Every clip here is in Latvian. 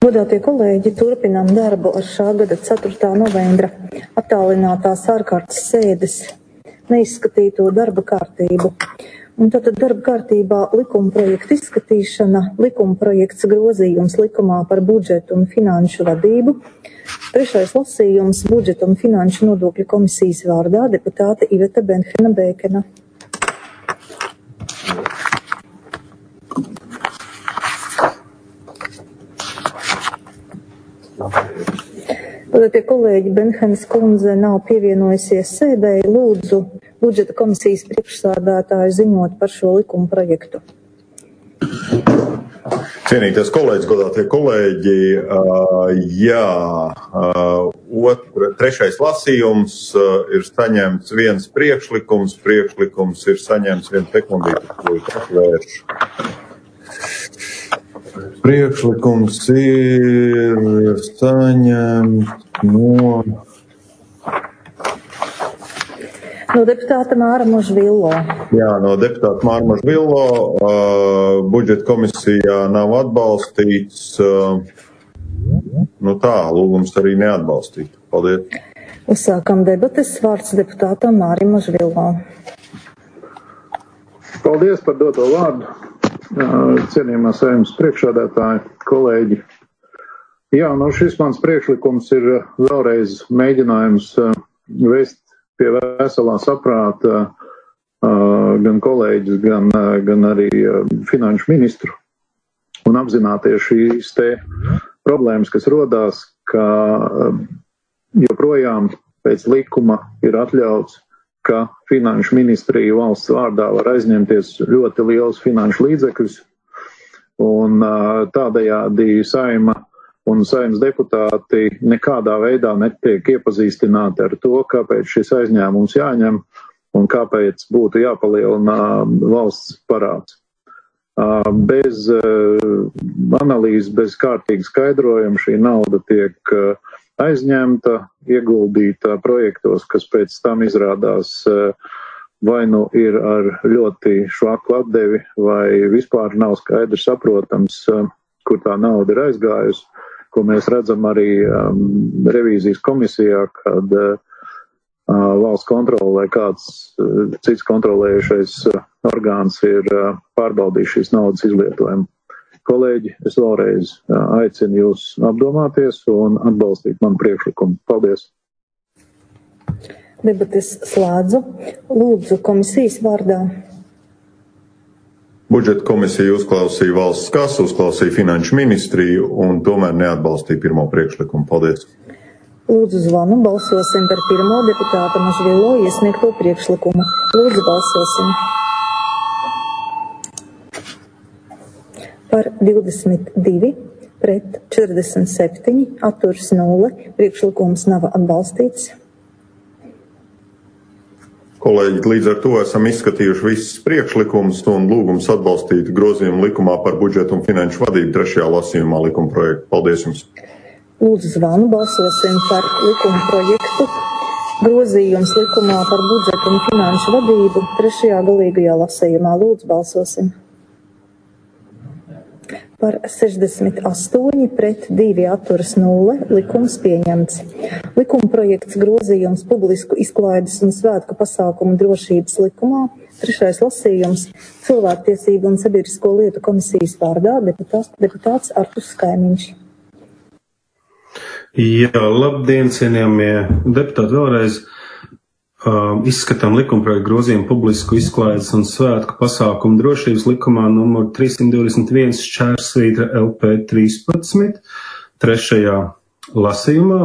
Godātie kolēģi, turpinām darbu ar šā gada 4. novembra attālinātās ārkārtas sēdes neizskatīto darba kārtību. Un tātad darba kārtībā likuma projekta izskatīšana, likuma projekts grozījums likumā par budžetu un finanšu vadību, 3. lasījums budžeta un finanšu nodokļu komisijas vārdā deputāte Iveta Benhena-Bēkena. Tie kolēģi, Benhenas kundze nav pievienojusies sēdēji, lūdzu budžeta komisijas priekšsādātāju ziņot par šo likuma projektu. Cienīties kolēģis, godātie kolēģi, trešais lasījums ir saņemts viens priekšlikums ir saņemts viens sekundītis, ko es atvēršu. Priekšlikums ir saņemts no deputāta Māra Možvillo. Jā, no deputāta Māra Možvillo. Budžeta komisijā nav atbalstīts. Lūgums arī neatbalstīt. Paldies. Uzsākam debates. Vārds deputātam Mārim Možvillo. Paldies par doto vārdu. Cienījamā Saeimas priekšsēdētāji, kolēģi. Jā, šis mans priekšlikums ir vēlreiz mēģinājums vest pie veselā saprāta gan kolēģis, gan arī finanšu ministru un apzināties šīs te problēmas, kas rodās, ka joprojām pēc likuma ir atļauts, ka finanšu ministrija valsts vārdā var aizņemties ļoti liels finanšu līdzekļus, un tādējādi Saeima un Saeimas deputāti nekādā veidā netiek iepazīstināti ar to, kāpēc šis aizņēmums jāņem un kāpēc būtu jāpalielina valsts parāds. Bez analīzes, bez kārtīga skaidrojuma šī nauda tiek aizņemta, ieguldīta projektos, kas pēc tam izrādās vai nu ir ar ļoti švaku atdevi, vai vispār nav skaidrs saprotams, kur tā nauda ir aizgājusi, ko mēs redzam arī revīzijas komisijā, kad valsts kontrole vai kāds cits kontrolējušais orgāns ir pārbaudījis šīs naudas izlietojumu. Kolēģi, es vēlreiz aicinu jūs apdomāties un atbalstīt manu priekšlikumu. Paldies! Debates slēdzu. Lūdzu komisijas vārdā. Budžeta komisija uzklausīja valsts kasu, uzklausīja finanšu ministriju un tomēr neatbalstīja pirmo priekšlikumu. Paldies! Lūdzu zvanu, balsosim par pirmo deputāta Možvillo iesniegto priekšlikumu. Lūdzu balsosim. Par 22, pret 47, atturs 0, priekšlikums nav atbalstīts. Kolēģi, līdz ar to esam izskatījuši visus priekšlikumus un lūgums atbalstīt grozījumu likumā par budžetu un finanšu vadību 3. lasījumā likuma projektu. Paldies jums! Lūdzu zvanu, balsosim par likuma projektu. Grozījums likumā par budžetu un finanšu vadību 3. galīgajā lasījumā. Lūdzu balsosim. Par 68, pret 2, atturas 0, likums pieņemts. Likuma projekts grozījums publisku izklaides un svētku pasākumu drošības likumā, 3. lasījums cilvēktiesību un sabiedrisko lietu komisijas vārdā deputāts Arturs Skaimiņš. Jā, labdien, cienījamie deputāti, vēlreiz izskatām likumprojektu grozījumu publisku izklaides un svētku pasākumu drošības likumā numur 321 LP 13, 3. lasījumā.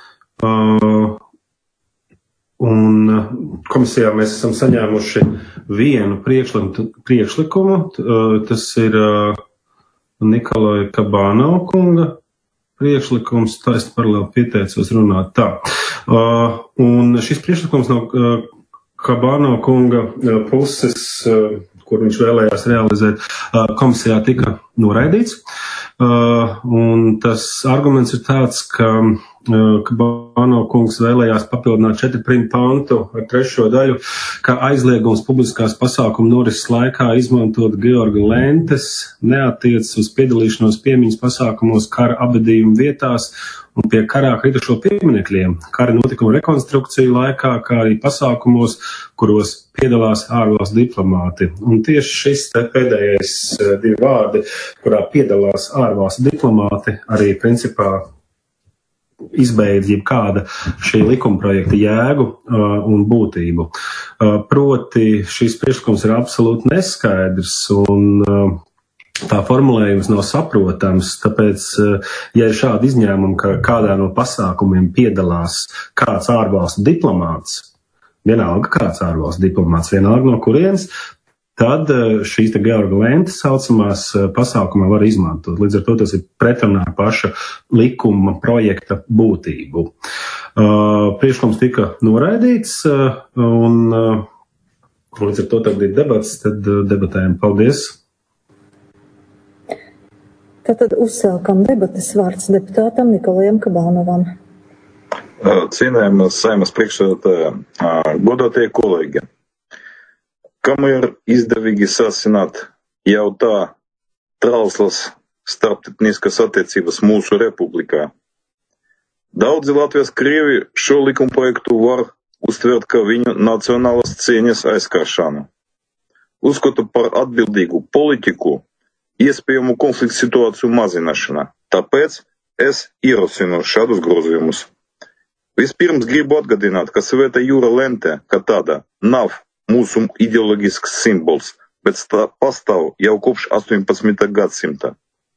Un komisijā mēs esam saņēmuši vienu priekšlikumu. Tas ir Nikolaja Kabānova kunga priekšlikums, tā es paralēli pieteicos runāt tā. Un šis priekšlikums no Kabānova kunga puses, kur viņš vēlējās realizēt, komisijā tika noraidīts. Un tas arguments ir tāds, ka Kabano kungs vēlējās papildināt 4. pantu ar 3. daļu, ka aizliegums publiskās pasākuma norises laikā izmantot Georga lentes neatiecas uz piedalīšanos piemiņas pasākumos kara abadījuma vietās un pie karā kritušo pieminekļiem, kara notikuma rekonstrukciju laikā, kā arī pasākumos, kuros piedalās ārvalstu diplomāti. Un tieši šis te pēdējais 2 vārdi, kurā piedalās ārvalstu diplomāti, arī principā izbeidz jebkāda šī likumprojekta jēgu un būtību. Proti šis priekšlikums ir absolūti neskaidrs un tā formulējums nav saprotams, tāpēc, ja ir šādi izņēmumi, ka kādā no pasākumiem piedalās kāds ārvalstu diplomāts, vienalga kāds ārvalstu diplomāts, vienalga no kurienes, tad šīs te Georga lentes saucamās pasākumā var izmantot. Līdz ar to tas ir pretrunā paša likuma projekta būtību. Priekšlikums tika noraidīts un līdz ar to tagad ir debats, tad debatējam. Paldies! Tātad uzsākam debates, vārds deputātam Nikolajam Kabanovam. Cienējamās Saeimas priekšsēdētāja, godātie kolēģi, kam ir izdevīgi sasināt jau tā trauslas starptautiskas attiecības mūsu republikā. Daudzi Latvijas krievi šo likumprojektu var uztvert kā viņu nacionālas cieņas aizskaršanu. Uzskatu par atbildīgu politiku iespējamu konfliktu situāciju mazināšana. Tāpēc es ierosinu šādus grozījumus. Vispirms gribu atgādināt, ka Svētā jūra lente, kā tāda, nav mūsu ideoloģisks simbols, bet pastāv jau kopš 18. gadsimta.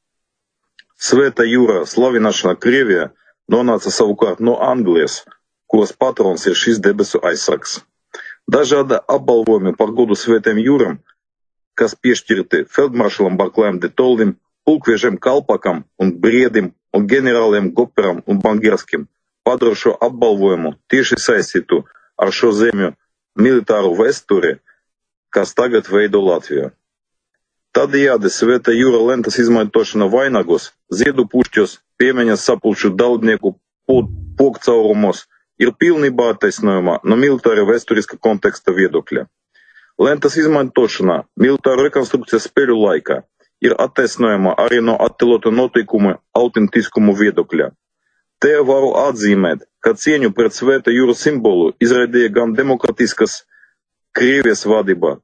Svētā jūra slavināšana Krievijā nonāca savukārt no Anglijas, kuras patrons ir šis debesu aizsargs. Dažādi apbalvojumi par godu Svētām jūram, kas piešķirti feldmaršalam Barklājam de Toldim, pulkvežam Kalpakam un Briedim un ģenerāliem Goperam un Bangerskim, padara šo apbalvojumu tieši saistītu ar šo zemju militāru vēsturi, kas tagad veido Latviju. Tādējādi Svētā jūra lentes izmantošana vainagos, ziedu pušķos, piemiņas sapulču dalībnieku pokcaurumos ir pilnībā attaisnojama no militāra vēsturiska konteksta viedokļa. Lentas izmantošana militāru rekonstrukcijas spēļu laikā ir attaisnojama arī no attēlotu notikumu autentiskumu viedokļa. Te varu atzīmēt, ka cieņu pret Svētā jūras simbolu izraidīja gan demokratiskas Krievijas vadība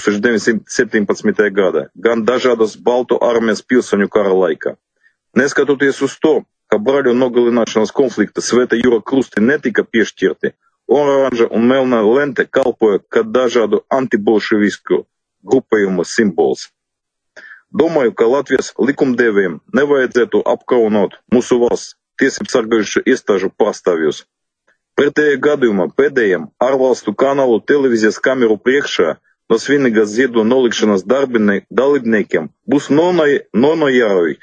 1917. gada, gan dažādas Baltu armijas pilsoņu kara laikā. Neskatoties uz to, ka braļu nogalināšanas konflikta Svētā jūra krusti netika piešķirti, oranža un melna lente kalpoja kā dažādu antibolševisku grupējumu simbols. Domāju, ka Latvijas likumdevējiem nevajadzētu apkaunot mūsu valsts tiesību sargājušu iestāžu pārstāvjus. Pretējā gadījumā pēdējiem ārvalstu kanālu televīzijas kameru priekšā no svinīgas ziedu nolikšanas dalībniekiem būs nonojāroji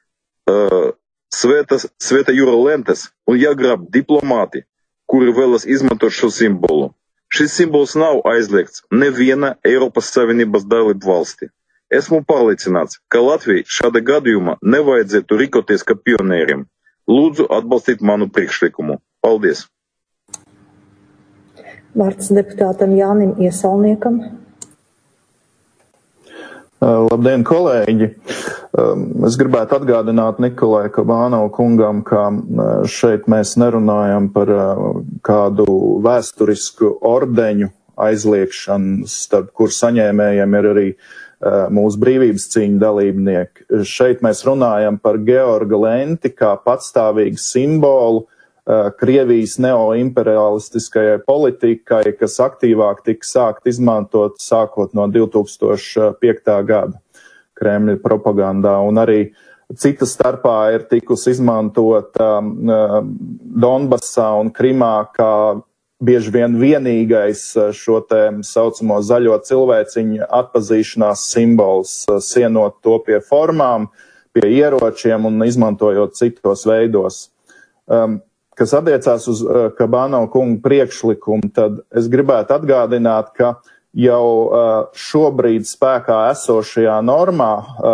Svētā jūra lentes un jāgrab diplomāti, kuri vēlas izmantot šo simbolu. Šis simbols nav aizliegts neviena Eiropas Savienības dalību valsti. Esmu pārliecināts, ka Latvijai šāda gadījuma nevajadzētu rīkoties kā pionieriem. Lūdzu atbalstīt manu priekšlikumu. Paldies! Vārds deputātam Jānim Iesalniekam. Labdien, kolēģi! Es gribētu atgādināt Nikolai Kabano kungam, ka šeit mēs nerunājam par kādu vēsturisku ordeņu aizliekšanu, starp kur saņēmējiem ir arī mūsu brīvības cīņu dalībnieki. Šeit mēs runājam par Georga lenti kā patstāvīgu simbolu Krievijas neoimperialistiskajai politikai, kas aktīvāk tika sākt izmantot sākot no 2005. gada Kremļa propagandā. Un arī cita starpā ir tikusi izmantota Donbasā un Krimā kā bieži vien vienīgais šo te saucamo zaļo cilvēciņu atpazīšanās simbols, sienot to pie formām, pie ieročiem un izmantojot citos veidos. Kas attiecās uz Kabano kungu priekšlikumu, tad es gribētu atgādināt, ka jau šobrīd spēkā esošajā normā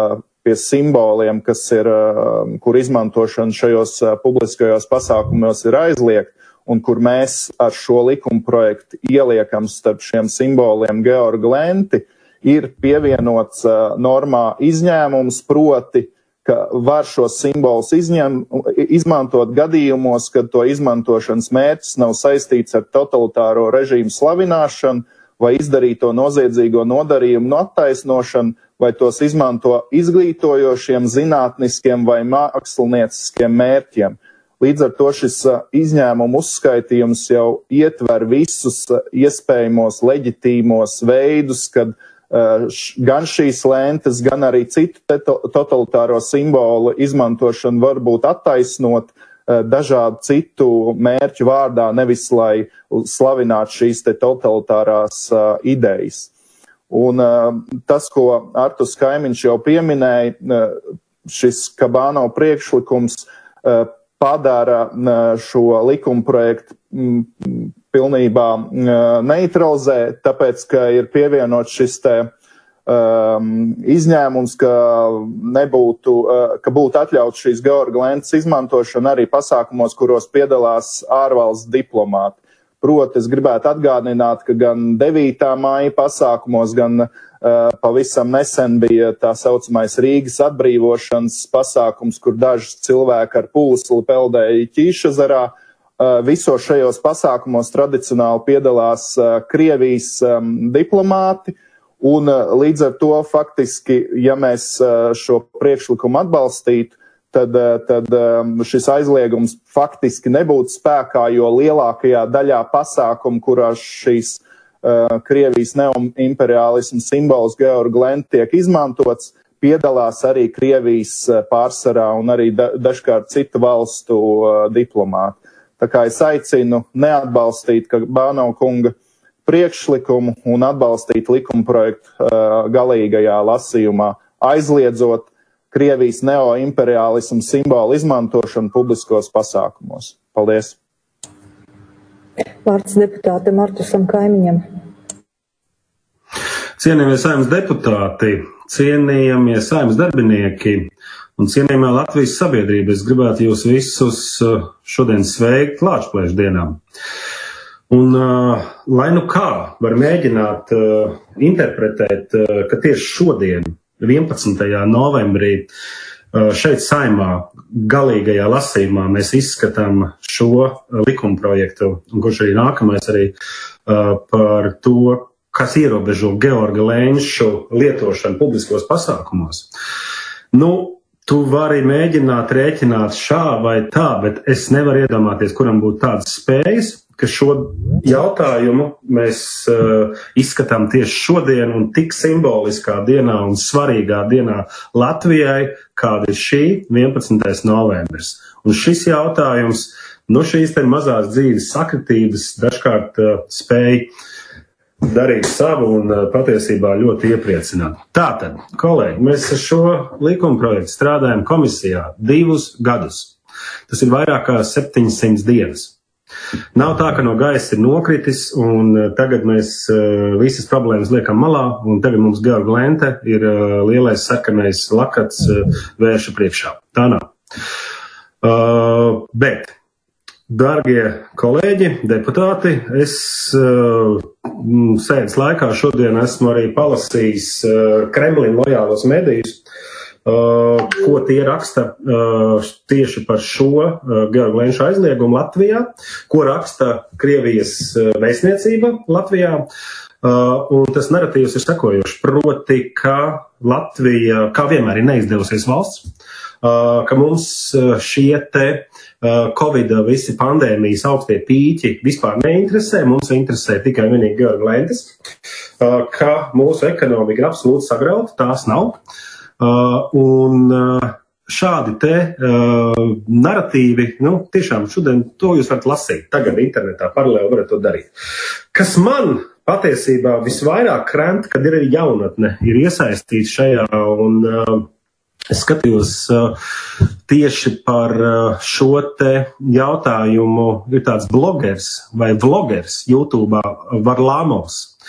pie simboliem, kas ir, kur izmantošana šajos publiskajos pasākumos ir aizliegta, un kur mēs ar šo likuma projektu ieliekam starp šiem simboliem Georga lenti, ir pievienots normā izņēmums, proti, ka var šos simbolus izmantot gadījumos, kad to izmantošanas mērķis nav saistīts ar totalitāro režīmu slavināšanu vai izdarīto noziedzīgo nodarījumu attaisnošanu, vai tos izmanto izglītojošiem, zinātniskiem vai mākslinieciskiem mērķiem. Līdz ar to šis izņēmumu uzskaitījums jau ietver visus iespējamos leģitīmos veidus, kad gan šīs lentes, gan arī citu totalitāro simbolu izmantošanu var būt attaisnot dažādu citu mērķu vārdā, nevis lai slavinātu šīs totalitārās idejas. Un tas, ko Arturs Kaimiņš jau pieminēja, šis Kabāno priekšlikums padara šo likuma projektu pilnībā neutralizē, tāpēc, ka ir pievienots šis izņēmums, ka būtu atļauts šīs Georga lentes izmantošana arī pasākumos, kuros piedalās ārvalsts diplomāti. Proti, es gribētu atgādināt, ka gan 9. māja pasākumos, gan pavisam nesen bija tā saucamais Rīgas atbrīvošanas pasākums, kur daži cilvēki ar pūsli peldēja Ķīšezerā. Visos šajos pasākumos tradicionāli piedalās Krievijas diplomāti, un līdz ar to faktiski, ja mēs šo priekšlikumu atbalstītu, tad šis aizliegums faktiski nebūtu spēkā, jo lielākajā daļā pasākumu, kurās šīs Krievijas neoimperiālismu simbols Georga lenti tiek izmantots, piedalās arī Krievijas pārsvarā un arī dažkārt citu valstu diplomāti. Tā kā es aicinu neatbalstīt Kabāno kunga priekšlikumu un atbalstīt likuma projektu galīgajā lasījumā, aizliedzot Krievijas neoimperiālismu simbolu izmantošanu publiskos pasākumos. Paldies! Vārds deputātam Artusam Kaimiņam. Cienījamie Saeimas deputāti, cienījamie Saeimas darbinieki un cienījamā Latvijas sabiedrība, es gribētu jūs visus šodien sveikt Lāčplēša dienām. Un, lai nu kā var mēģināt interpretēt, ka tieši šodien, 11. novembrī, šeit Saeimā galīgajā lasījumā mēs izskatām šo likumprojektu, un kurš arī nākamais arī par to, kas ierobežo Georga lenšu lietošanu publiskos pasākumos. Nu, tu vari mēģināt rēķināt šā vai tā, bet es nevaru iedomāties, kuram būtu tādas spējas, ka šo jautājumu mēs izskatām tieši šodien un tik simboliskā dienā un svarīgā dienā Latvijai, kāda ir šī 11. novembris. Un šis jautājums, šīs te mazās dzīves sakritības dažkārt spēj darīt savu un patiesībā ļoti iepriecināt. Tātad, kolēģi, mēs ar šo likumprojektu strādājam komisijā 2 gadus. Tas ir vairāk kā 700 dienas. Nav tā, ka no gaisa ir nokritis, un tagad mēs visas problēmas liekam malā, un tagad mums Georga lente ir lielais sarkanais lakats vērša priekšā. Tā nav. Bet, dargie kolēģi, deputāti, es sēdes laikā šodien esmu arī palasījis Kremlim lojālos medijus, ko tie raksta tieši par šo Georga lenšu aizliegumu Latvijā, ko raksta Krievijas vēstniecība Latvijā. Un tas naratīvs ir sekojošs, proti, ka Latvija, kā vienmēr ir neizdevusies valsts, ka mums šie te Covida visi pandēmijas augstie pīķi vispār neinteresē, mums interesē tikai vienīgi Georga lentes, ka mūsu ekonomika ir absolūti sagrauta, tās nav. Un šādi te naratīvi, tiešām šodien to jūs varat lasīt, tagad internetā paralēli varat to darīt. Kas man patiesībā visvairāk krent, kad ir arī jaunatne, ir iesaistīts šajā, un es skatījos tieši par šo te jautājumu, ir tāds blogers vai vlogers YouTube'ā Varlamovs.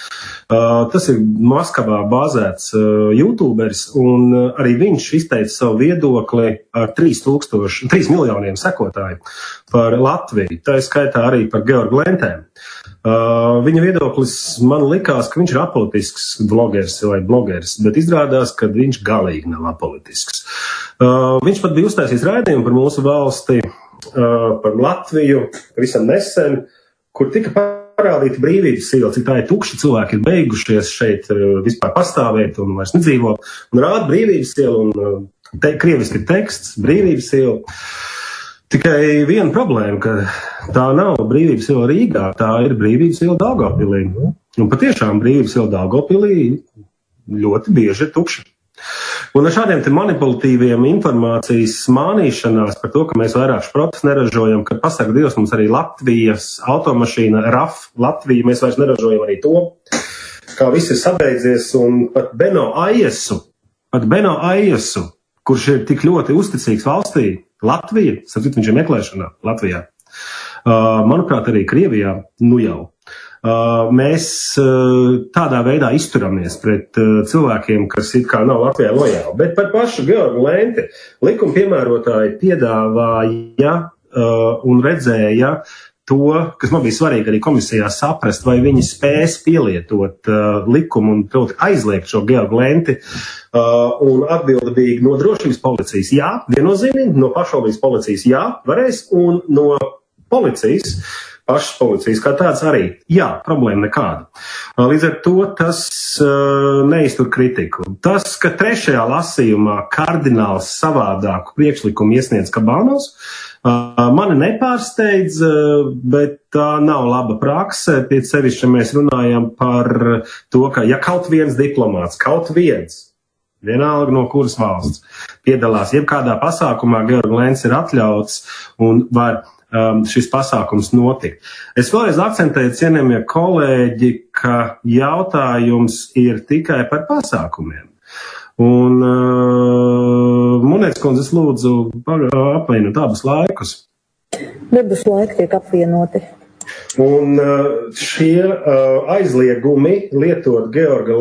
Tas ir Maskavā bāzēts YouTuberis, un arī viņš izteica savu viedokli ar 3 miljoniem sekotāju par Latviju, tā ir skaitā arī par Georgu Lentēm. Viņa viedoklis man likās, ka viņš ir apolitisks vlogers vai blogeris, bet izrādās, ka viņš galīgi nav apolitisks. Viņš pat bija uztaisījis raidījumu par mūsu valsti, par Latviju, visam nesen, kur tika parādīta brīvības iela, cik tā ir tukša, cilvēki ir beigušies šeit vispār pastāvēt un vairs nedzīvo, un rāda brīvības ielu, un krieviski ir teksts, brīvības iela. Tikai viena problēma, ka tā nav brīvības iela Rīgā, tā ir brīvības iela Daugavpilī. Un patiešām brīvības iela Daugavpilī ļoti bieži ir tukša. Un ar šādiem te manipulatīviem informācijas mānīšanās par to, ka mēs vairāk šprotus neražojam, kad pasaka Dievs mums arī Latvijas automašīna RAF Latvija, mēs vairs neražojam arī to, kā viss ir sabeidzies, un pat Beno Aiesu, kurš ir tik ļoti uzticīgs valstī, Latvija, sapcīt, viņš ir meklēšanā Latvijā, manuprāt, arī Krievijā, nu jau. Mēs tādā veidā izturamies pret cilvēkiem, kas it kā nav Latvijā lojāli. Bet par pašu Georgu Lenti likuma piemērotāji piedāvāja un redzēja to, kas man bija svarīgi arī komisijā saprast, vai viņi spēs pielietot likumu un proti aizliegt šo Georgu Lenti un atbildīgi no drošības policijas. Jā, viennozīmīgi, no pašvaldības policijas jā, varēs, un no policijas, pašas policijas kā tāds arī. Jā, problēma nekāda. Līdz ar to tas neiztur kritiku. Tas, ka trešajā lasījumā kardināls savādāku priekšlikumu iesniedz Kabānovs, mani nepārsteidz, bet tā nav laba prakse. Pēc sevišķi mēs runājam par to, ka ja kaut viens diplomāts, vienalga no kuras valsts, piedalās jebkādā pasākumā, Georga Lents ir atļauts un var šis pasākums notikt. Es vēlreiz akcentēju, cienījamie kolēģi, ka jautājums ir tikai par pasākumiem. Un Munēts kundze, es lūdzu apvienot abus laikus. Debes laiki tiek apvienoti. Un šie aizliegumi lietot Georga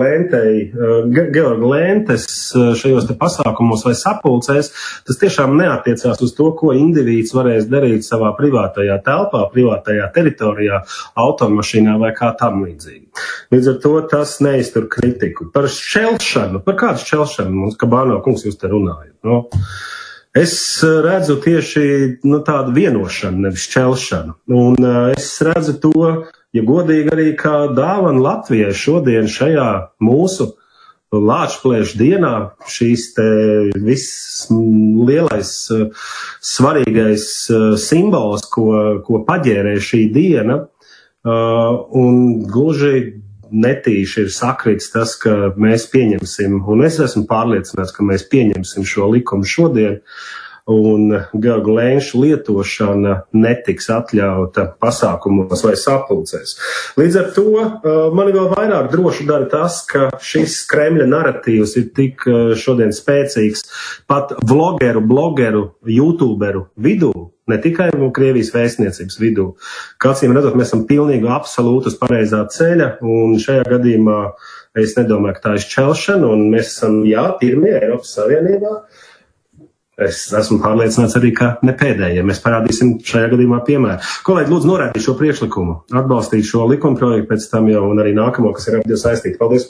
Lentes šajos te pasākumos vai sapulcēs, tas tiešām neatiecās uz to, ko indivīds varēs darīt savā privātajā telpā, privātajā teritorijā, automašīnā vai kā tam līdzīgi. Līdz ar to tas neiztur kritiku. Par šķelšanu, par kādu šķelšanu mums, Kabānov kungs, jūs te runājat? No? Es redzu tieši tādu vienošanu, nevis šķelšanu. Un es redzu to, ja godīgi arī kā dāvana Latvijai šodien šajā mūsu Lāčplēšu dienā, šīs te viss lielais, svarīgais simbols, ko paģērē šī diena, un gluži netīši ir sakrits tas, ka mēs pieņemsim, un es esmu pārliecināts, ka mēs pieņemsim šo likumu šodien, un Georga Lenša lietošana netiks atļauta pasākumos vai sapulcēs. Līdz ar to mani vēl vairāk droši dara tas, ka šis Kremļa naratīvs ir tik šodien spēcīgs pat blogeru, YouTuberu vidū, ne tikai Krievijas vēstniecības vidū. Kācīm redzot, mēs esam pilnīgi absolūti uz pareizā ceļa, un šajā gadījumā es nedomāju, ka tā ir šķelšana, un mēs esam, pirmie Eiropas Savienībā. Es esmu pārliecināts arī, ka ne pēdējie. Mēs parādīsim šajā gadījumā piemēru. Kolēģi, lūdzu noraidīt šo priekšlikumu, atbalstīt šo likumprojektu, pēc tam jau un arī nākamo, kas ir ap Dievu saistīti. Paldies!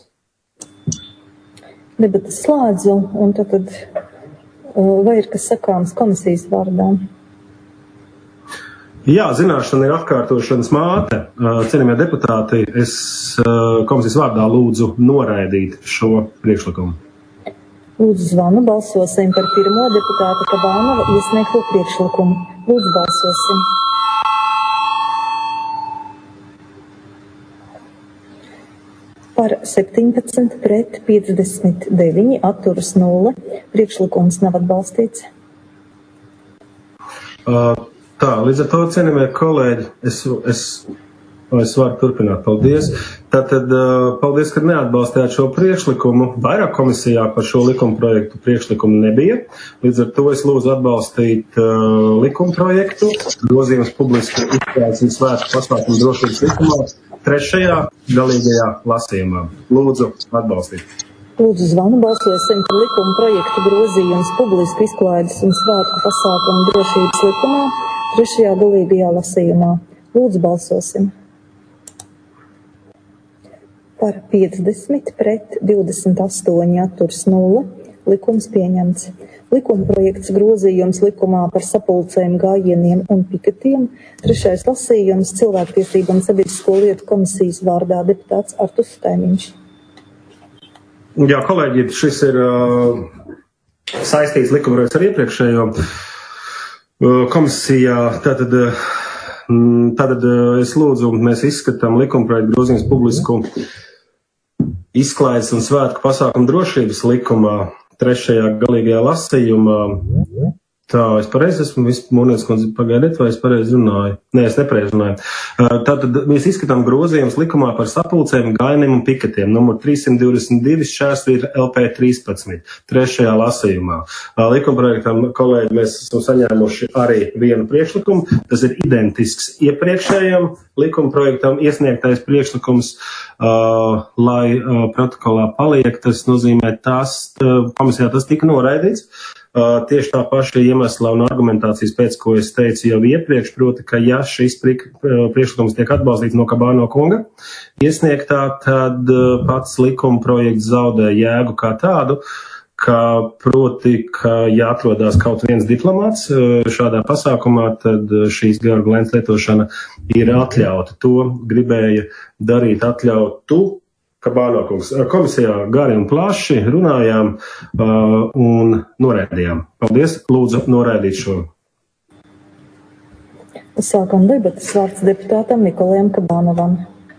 Debates slēdzu, un tad vai ir kas sakāms komisijas vārdā? Jā, zināšana ir atkārtošanas māte. Cienījamie deputāti, es komisijas vārdā lūdzu noraidīt šo priekšlikumu. Lūdzu zvanu, balsosim par pirmo deputāta Kabānova iesniegto priekšlikumu. Lūdzu balsosim. Par 17 pret 59 atturas 0. Priekšlikums nav atbalstīts. Tā, līdz ar to, cienījamie kolēģi, es varu turpināt. Paldies. Tātad, paldies, ka neatbalstījāt šo priekšlikumu. Vairāk komisijā par šo likumprojektu priekšlikumu nebija. Līdz ar to es lūdzu atbalstīt likumprojektu, grozījums publiski izstrādes un svētku pasākumu drošības likumā trešajā galīgajā lasījumā. Lūdzu, atbalstīt. Lūdzu, zvanu balsosim par likuma projektu grozījums publisku izklaides un svētku pasākumu drošības likumā trešajā galīgajā lasījumā. Lūdzu, balsosim. Par 50 pret 28 atturs 0. Likums pieņemts. Likuma projekts grozījums likumā par sapulcēm, gājieniem un piketiem. Trešais lasījums cilvēktiesību un sabiedrisko lietu komisijas vārdā deputāts Arturs Staimiņš. Jā, kolēģi, šis ir saistīts likumprojekts ar iepriekšējo komisijā. Tātad es lūdzu, mēs izskatām likumprojektu grozījums publisku izklaides un svētku pasākumu drošības likumā trešajā galīgajā lasījumā. Tā, es pareizi esmu, Monētas kundze, pagaidiet, vai es pareizi runāju? Nē, es nepareizi runāju. Tātad mēs izskatām grozījums likumā par sapulcēm, gājieniem un piketiem, numur 322 /LP13, trešajā lasījumā. Likumprojektam, kolēģi, mēs esam saņēmuši arī vienu priekšlikumu. Tas ir identisks iepriekšējam likumprojektam iesniegtais priekšlikums, lai protokolā paliek. Tas nozīmē, komisijā tas tika noraidīts. Tieši tā paša iemesla un argumentācijas pēc, ko es teicu jau iepriekš, proti, ka ja šis priekšlikums tiek atbalstīts no Kabāno kunga iesniegtā, tad pats likuma projekts zaudē jēgu kā tādu, ka ja atrodās kaut viens diplomāts šādā pasākumā, tad šīs Georga Lentes lietošana ir atļauta. To gribēja darīt atļautu Kabāno kungs. Komisijā gari un plaši runājām un noraidījām. Paldies, lūdzu noraidīt šo. Sākam debatas, vārds deputātam Nikolajam Kabānovam.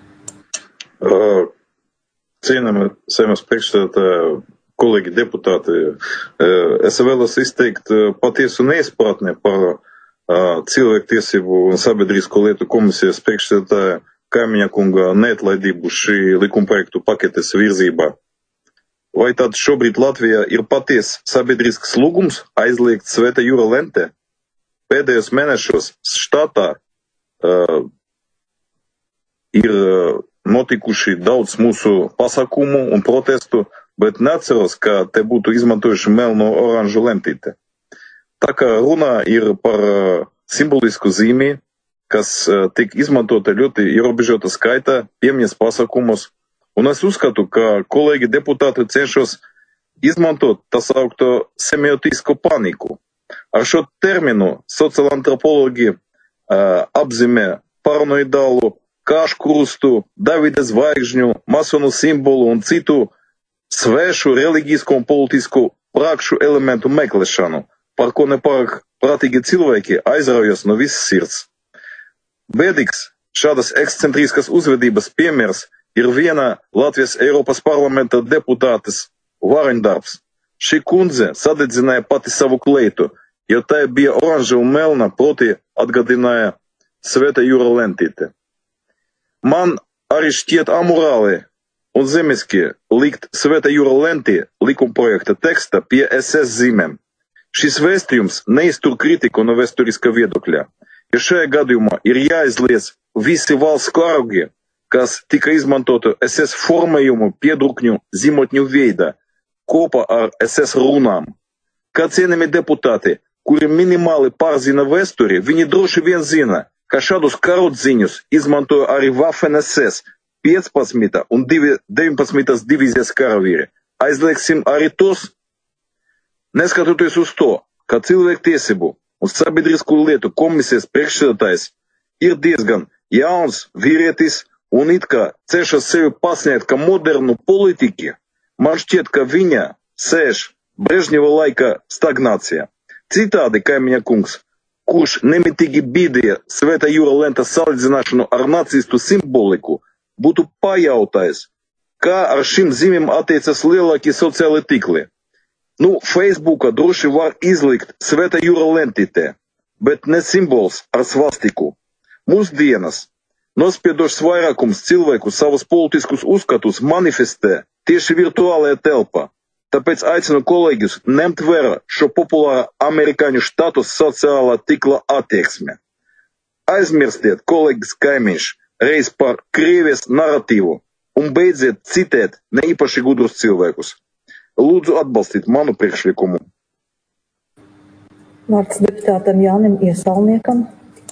Cienījamie Saeimas priekšsēdētāji, kolēģi deputāti, es vēlos izteikt patiesu neizpratni par cilvēktiesību un sabiedrisko lietu komisijas priekšsēdētāja Kaimiņa kunga neatlaidību šī likumprojektu paketes virzībā. Vai tad šobrīd Latvijā ir paties sabiedrisks lūgums aizliegt Svētā Jūra Lente? Pēdējos mēnešos štatā ir notikuši daudz mūsu pasākumu un protestu, bet neatceros, ka te būtu izmantojuši melno oranžu lentīti. Tā kā runa ir par simbolisku zīmi, kas tiek izmantota ļoti ierobežota skaita piemiņas pasākumos, un es uzskatu, ka kolēģi deputāti cenšas izmantot tā saukto semiotisko paniku. Ar šo terminu sociālantropologi apzīmē paranoidālu, kāškrustu, Davida zvaigžņu, masonu simbolu un citu svešu reliģisko un politisku prakšu elementu meklēšanu, par ko nepārāk prātīgi cilvēki aizraujas no visas sirds. Bēdīgs šādas ekscentriskas uzvedības piemērs ir viena Latvijas Eiropas parlamenta deputātes vareņdarbs. Šī kundze sadedzināja pati savu kleitu, jo tā bija oranža un melna, proti atgādināja Svētā Jūra lentīte. Man arī šķiet amorāli un zemiski likt Svētā Jūra lentī likumprojekta teksta pie SS zīmēm. Šis vēstījums neiztur kritiku no vēsturiskā viedokļa. Ja šajā gadījumā ir jāizliedz visi valsts karogi, kas tika izmantota SS formējumu piedrukņu zīmotņu veidā, kopā ar SS runām. Kā cienījami deputāti, kuri minimāli pārzina vēsturi, viņi droši vien zina, ka šādus karotziņus izmantoja arī Waffen-SS 15. un 19. divīzijas karavīri. Aizliegsim arī tos? Neskatoties uz to, ka cilvēktiesību un sabiedrisko lietu komisijas priekšsēdētājs ir diezgan jauns vīrietis un it kā cenšas sevi pasniegt kā modernu politiķi, man šķiet, ka viņa sēž Brežņeva laika stagnācijā. Citādi Kaimiņa kungs, kurš nemitīgi bīdīja Svētā Jūra Lentas salīdzināšanu ar nacistu simboliku, būtu pajautājis, kā ar šīm zīmēm attiecas lielākie sociāli tīkli. Facebooka droši var izlikt Svētā Jūra lentītē, bet ne simbols ar svastiku. Mūsdienas nospiedošs vairākums cilvēku savus politiskus uzskatus manifestē tieši virtuālajā telpā. Tāpēc aicinu kolēģus ņemt vērā šo populāru amerikāņu štatus sociālā tīkla attieksme. Aizmirstiet, kolēģis Kaimiņš, reiz par Krievijas narratīvu un beidziet citēt neīpaši gudrus cilvēkus. Lūdzu atbalstīt manu priekšlikumu. Vārds deputātam Jānim Iesalniekam.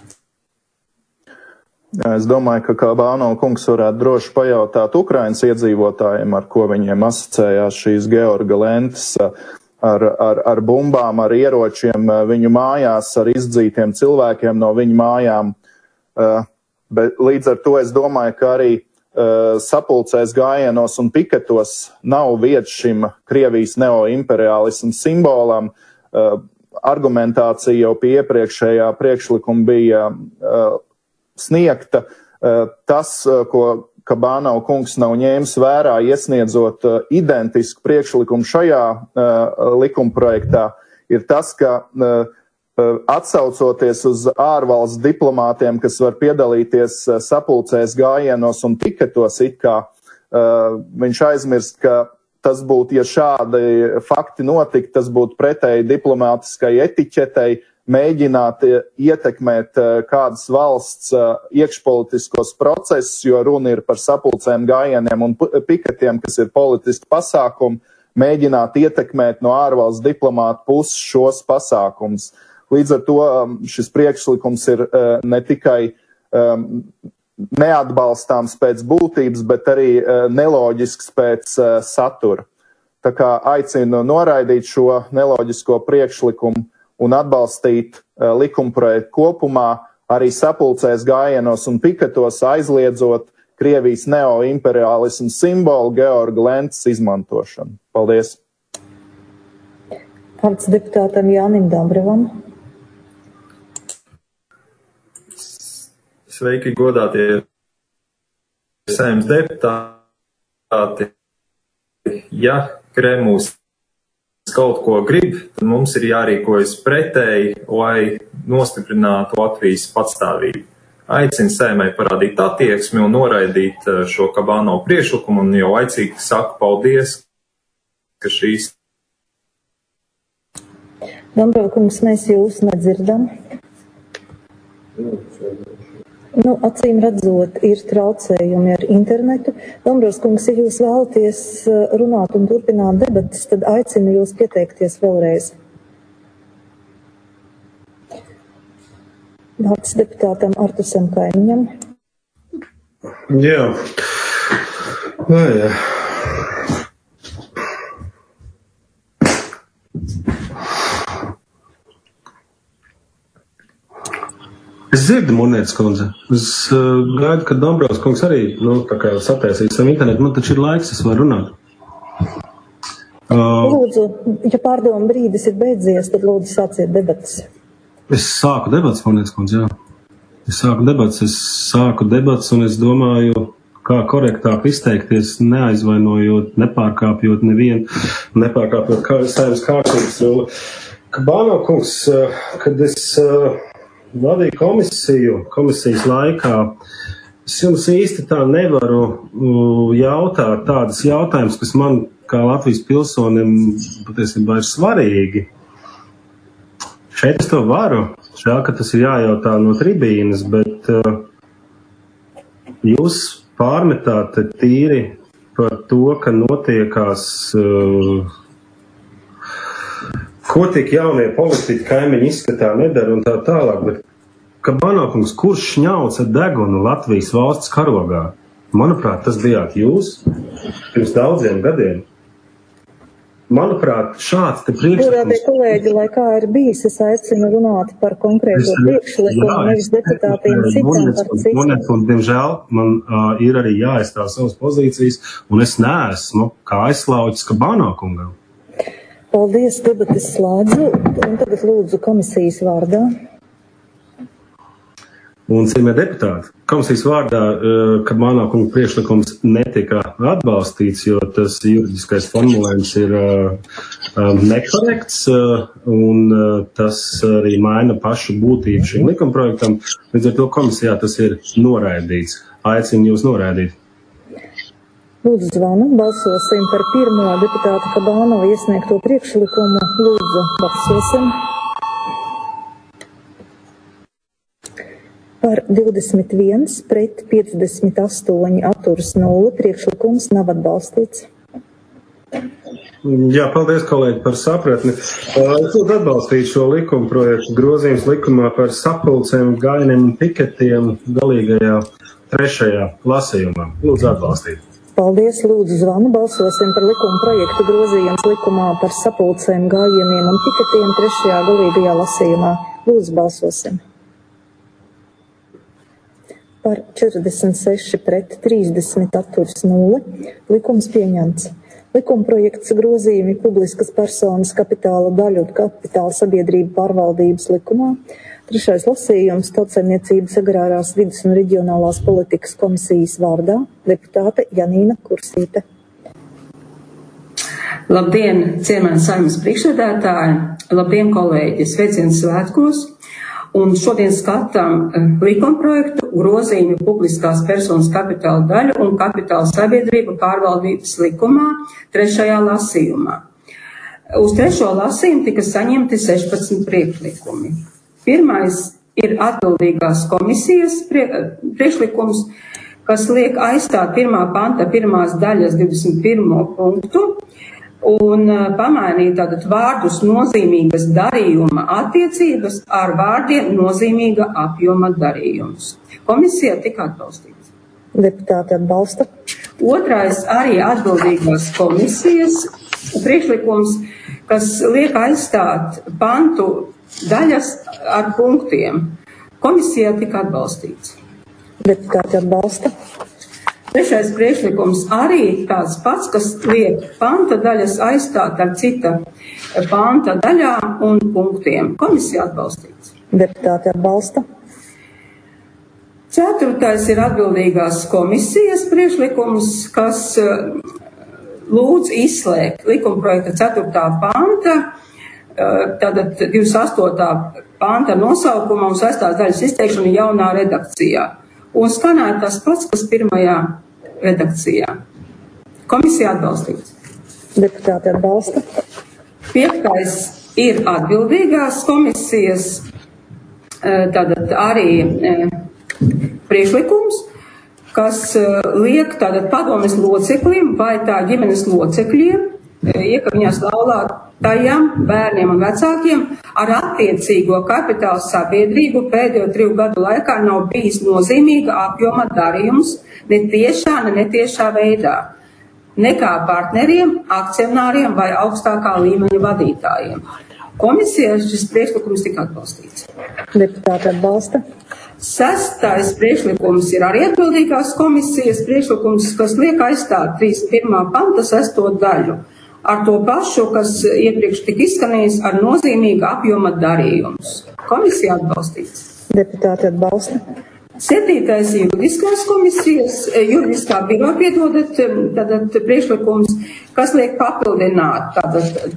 Es domāju, ka Kabānova kungs varētu droši pajautāt Ukrainas iedzīvotājiem, ar ko viņiem asociējās šīs Georga lentes ar bumbām, ar ieročiem viņu mājās, ar izdzītiem cilvēkiem no viņu mājām. Bet līdz ar to es domāju, ka arī sapulcēs gājienos un piketos nav vietas šim Krievijas neoimperiālismu simbolam. Argumentācija jau pie iepriekšējā priekšlikuma bija sniegta. Tas, ko Kabānova kungs nav ņēmis vērā, iesniedzot identisku priekšlikumu šajā likumprojektā, ir tas, ka atsaucoties uz ārvalsts diplomātiem, kas var piedalīties sapulcēs gājienos un piketos, viņš aizmirst, ka tas būtu, ja šādi fakti notiktu, tas būtu pretēji diplomātiskai etiķetei, mēģināt ietekmēt kādas valsts iekšpolitiskos procesus, jo runa ir par sapulcēm, gājieniem un piketiem, kas ir politiski pasākumi, mēģināt ietekmēt no ārvalsts diplomātu puses šos pasākumus. Līdz ar to šis priekšlikums ir ne tikai neatbalstāms pēc būtības, bet arī neloģisks pēc satura. Tā kā aicinu noraidīt šo neloģisko priekšlikumu un atbalstīt likumprojektu kopumā, arī sapulcēs gājienos un piketos aizliedzot Krievijas neoimperiālismu simbolu Georga lentes izmantošanu. Paldies! Vārds deputātam Jānim Dombrevam. Sveiki, godātie Saeimas deputāti. Ja Kremlis kaut ko grib, tad mums ir jārīkojas pretēji, lai nostiprinātu Latvijas patstāvību. Aicinu Saeimai parādīt attieksmi un noraidīt šo Kabānova priekšlikumu, un jau laicīgi saku paldies, ka šīs. Dombrava kungs, mēs jūs nedzirdam. Acīm redzot, ir traucējumi ar internetu. Dombrovs kungs, ja jūs vēlaties runāt un turpināt debatas, tad aicinu jūs pieteikties vēlreiz. Vārds deputātam Artusam Kaimiņam. Jā. Vai. Es dzirdu, Munētas kundze. Es gaidu, ka Dombrovs kungs arī, sataisīs savu internetu. Man taču ir laiks, es varu runāt. Lūdzu, ja pārdomu brīdis ir beidzies, tad lūdzu sāciet debatas. Es sāku debats, Munētas kundze, jā. Es sāku debats, un es domāju, kā korektāk izteikties, neaizvainojot, nepārkāpjot nevienu, nepārkāpjot Saeimas kārtības. Kabānova kungs, kad es vadīju komisijas laikā, es jums īsti tā nevaru jautāt tādas jautājumas, kas man kā Latvijas pilsonim patiesībā ir svarīgi. Šeit es to varu, žēl, ka tas ir jājautā no tribīnes, bet jūs pārmetāt tīri par to, ka notiekās, ko tik jaunie politiķi kaimiņi izskatā nedara un tā tālāk, bet Kabānova kungs, kurš šņauc ar degunu Latvijas valsts karogā? Manuprāt, tas bijāt jūs pirms daudziem gadiem. Manuprāt, šāds te priekšlikums... Godātie kolēģi, lai kā ir bijis, es aicinu runāt par konkrēto priekšlikumu, nevis deputātiem citam par citu. Un, diemžēl, man ir arī jāaizstāv savas pozīcijas, un es neesmu kā aizslauķis Kabānova kungam. Paldies, debates slēdzu, un tagad lūdzu komisijas vārdā. Un, cienījamie deputāti, komisijas vārdā Kabānova kunga priekšlikums netika atbalstīts, jo tas juridiskais formulējums ir nekorekts, un tas arī maina pašu būtību šim likumprojektam. Līdz ar to komisijā tas ir noraidīts. Aicinu jūs noraidīt. Lūdzu zvanu, balsosim par pirmo deputāta Kabānova iesniegto priekšlikumu. Lūdzu, balsosim. Par 21 pret 58 atturas 0. Priekšlikums nav atbalstīts. Jā, paldies, kolēģi, par sapratni. Lūdzu atbalstīt šo likuma projektu grozījums likumā par sapulcēm, gainiem un piketiem galīgajā 3. lasījumā. Lūdzu atbalstīt. Paldies, lūdzu zvanu. Balsosim par likuma projektu grozījums likumā par sapulcēm, gājieniem un piketiem 3. galīgajā lasījumā. Lūdzu balsosim. Par 46 pret 30 atturas 0. Likums pieņemts. Likuma projekts grozījumi publiskas personas kapitāla daļu un kapitāla sabiedrību pārvaldības likumā. 3. lasījums Tautsaimniecības agrārās vides un reģionālās politikas komisijas vārdā deputāte Janīna Kursīte. Labdien, cienījamie Saeimas priekšsēdētāji, labdien, kolēģi, sveiciens svētkos! Un šodien skatām likuma projektu grozījumi publiskās personas kapitāla daļu un kapitāla sabiedrību pārvaldības likumā 3. lasījumā. Uz 3. lasījumu tika saņemti 16 priekšlikumi. Pirmais ir atbildīgās komisijas priekšlikums, kas liek aizstāt 1. panta 1. daļas 21. punktu un pamainīt tātad vārdus nozīmīgas darījuma attiecības ar vārdiem nozīmīga apjoma darījums. Komisija tika atbalstīts. Deputāti atbalsta. Otrais arī atbildīgās komisijas priekšlikums, kas liek aizstāt pantu daļas ar punktiem. Komisija tika atbalstīts. Deputāti atbalsta. Trešais priekšlikums arī tāds pats, kas liek panta daļas aizstāt ar cita panta daļām un punktiem. Komisija atbalstīts. Deputāti atbalsta. Ceturtais ir atbildīgās komisijas priekšlikums, kas lūdz izslēgt likumprojekta 4. panta, tātad 28. panta nosaukuma un 6. daļas izteikšanu jaunā redakcijā. Un skanētu tas pats, kas 1. redakcijā. Komisija atbalstīts. Deputāti atbalsta. 5. ir atbildīgās komisijas, tātad arī priekšlikums, kas liek tātad padomes loceklim vai tā ģimenes locekļiem, iekamiņās laulātajiem, bērniem un vecākiem ar attiecīgo kapitāla sabiedrību pēdējo 3 gadu laikā nav bijis nozīmīga apjoma darījums ne tiešā, ne netiešā veidā, nekā partneriem, akcionāriem vai augstākā līmeņa vadītājiem. Komisijā šis priekšlikums tika atbalstīts. Deputāti atbalsta. 6. priekšlikums ir arī atbildīgās komisijas priekšlikums, kas liek aizstāt 31. panta 6. daļu ar to pašu, kas iepriekš tika izskanējis ar nozīmīgu apjoma darījumus. Komisija atbalstīts. Deputāti atbalsta. 7. juridiskās komisijas, juridiskā biroja piedodat, tātad priekšlikums, kas liek papildināt tātad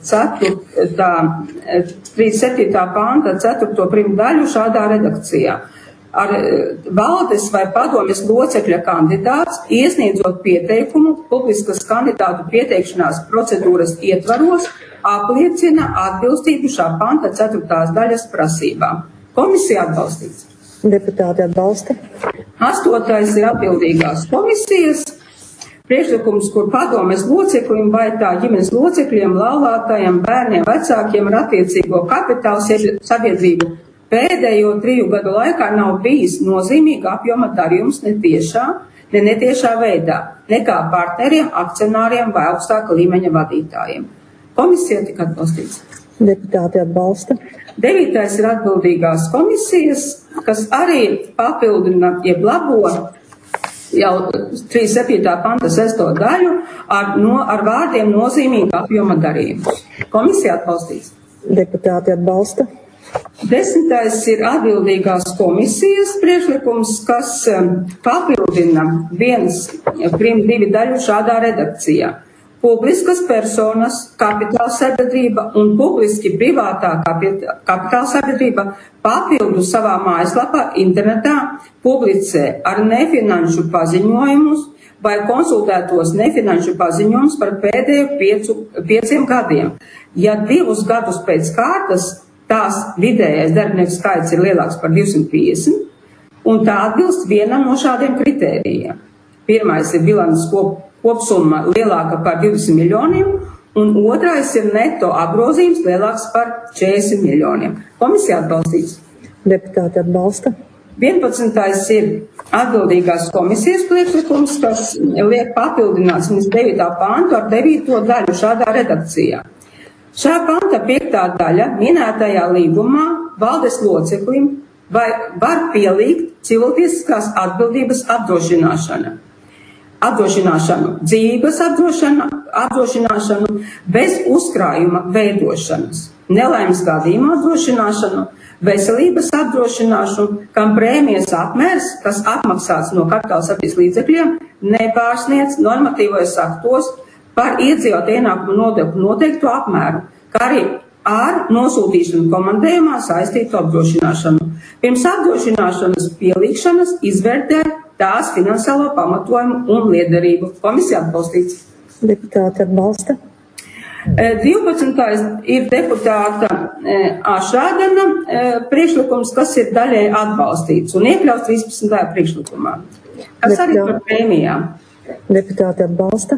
37. panta 4. daļu šādā redakcijā. Ar valdes vai padomes locekļa kandidāts iesniedzot pieteikumu publiskas kandidātu pieteikšanās procedūras ietvaros apliecina atbilstību šā panta 4. daļas prasībām. Komisija atbalstīts. Deputāti atbalsta. 8. ir atbildīgās komisijas priekšlikums, kur padomes locekļiem vai tā ģimenes locekļiem, laulātajiem, bērniem, vecākiem ar attiecīgo kapitāla sabiedrību pēdējo 3 gadu laikā nav bijis nozīmīga apjoma darījums ne tiešā, ne netiešā veidā, nekā partneriem, akcionāriem vai augstāka līmeņa vadītājiem. Komisija tika atbalstīts. Deputāti atbalsta. 9. ir atbildīgās komisijas, kas arī papildina, jeb labo jau 37. panta 6. daļu ar vārdiem nozīmīga apjoma darījumus. Komisija atbalstīts. Deputāti atbalsta. 10. ir atbildīgās komisijas priekšlikums, kas papildina 1.2 daļu šādā redakcijā. Publiskas personas, kapitāla sabiedrība un publiski privātā kapitāla sabiedrība papildu savā mājaslapā internetā publicē ar nefinanšu paziņojumus vai konsultētos nefinanšu paziņojumus par pēdējo 5 gadiem. Ja 2 gadus pēc kārtas tās vidējais darbinieku skaits ir lielāks par 250, un tā atbilst vienam no šādiem kritērijiem. Pirmais ir bilances kopsumma lielāka par 20 miljoniem, un otrais ir neto apgrozījums lielāks par 40 miljoniem. Komisija atbalstīts. Deputāti atbalsta. 11. ir atbildīgās komisijas priekšlikums, kas liek papildināt 9. pāntu ar 9. daļu šādā redakcijā. Šā panta 5. daļa minētajā līgumā valdes loceklim var pielīgt civiltiesiskās atbildības apdrošināšanu, dzīvības apdrošināšanu bez uzkrājuma veidošanas, nelaimes gadījuma apdrošināšanu, veselības apdrošināšanu, kam prēmijas apmērs, kas apmaksāts no kapitāla sabiedrības līdzekļiem, nepārsniedz normatīvos aktos par iedzīvotāju ienākumu nodokļu noteikto apmēru, kā arī ar nosūtīšanu komandējumā saistītu apdrošināšanu. Pirms apdrošināšanas pielīgšanas izvērtē tās finansiālo pamatojumu un liederību. Komisija atbalstīts. Deputāti atbalsta. 12. ir deputāta Ašrādena priekšlikums, kas ir daļēji atbalstīts un iekļauts 13. priekšlikumā. Kas arī par prēmijām. Deputāti atbalsta.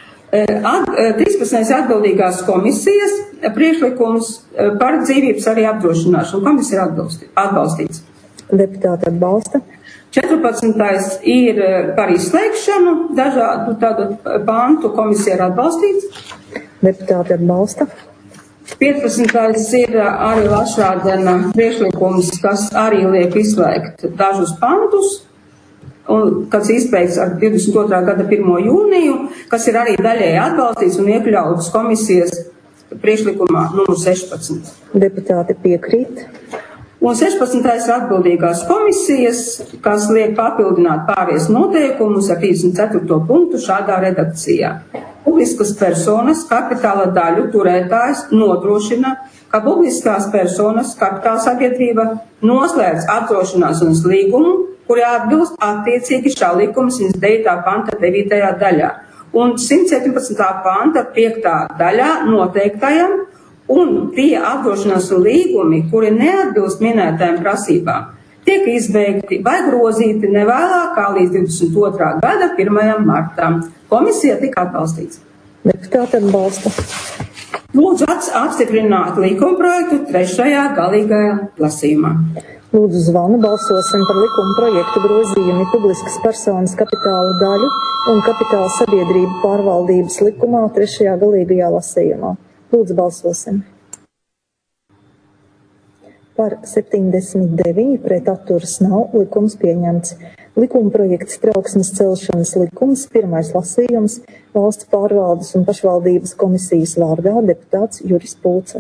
13. atbildīgās komisijas priekšlikums par dzīvības arī apdrošināšanu. Komisija ir atbalstīts. Deputāti atbalsta. 14. ir par izslēgšanu dažādu tādu pantu. Komisija ir atbalstīts. Deputāti atbalsta. 15. ir arī Ašrādena priekšlikums, kas arī liek izslēgt dažus pantus, un kas izbeigts ar 22. gada 1. jūniju, kas ir arī daļēji atbalstīts un iekļauts komisijas priekšlikumā numur 16. Deputāti piekrīt. Un 16. ir atbildīgās komisijas, kas liek papildināt pārējais noteikumus ar 54. punktu šādā redakcijā. Publiskas personas kapitāla daļu turētājs nodrošina, ka publiskās personas kapitāla sabiedrība noslēdz apdrošināšanas līgumu, kurā atbilst attiecīgi šā likuma 109. panta 9. daļā un 117. panta 5. daļā noteiktajam, un tie apdrošināšanas līgumi, kuri neatbilst minētajām prasībām, tiek izbeigti vai grozīti nevēlāk kā līdz 22. gada 1. martam. Komisija tika atbalstīts. Deputāti atbalsta. Lūdzu apstiprināt likumprojektu 3. galīgajā lasījumā. Lūdzu zvanu, balsosim par likuma projektu grozījumi publiskas personas kapitāla daļu un kapitāla sabiedrību pārvaldības likumā 3. galīgajā lasījumā. Lūdzu balsosim. Par 79, pret atturas nav, likums pieņemts. Likuma projekts trauksmes celšanas likums, pirmais lasījums, valsts pārvaldes un pašvaldības komisijas vārdā deputāts Juris Pulce.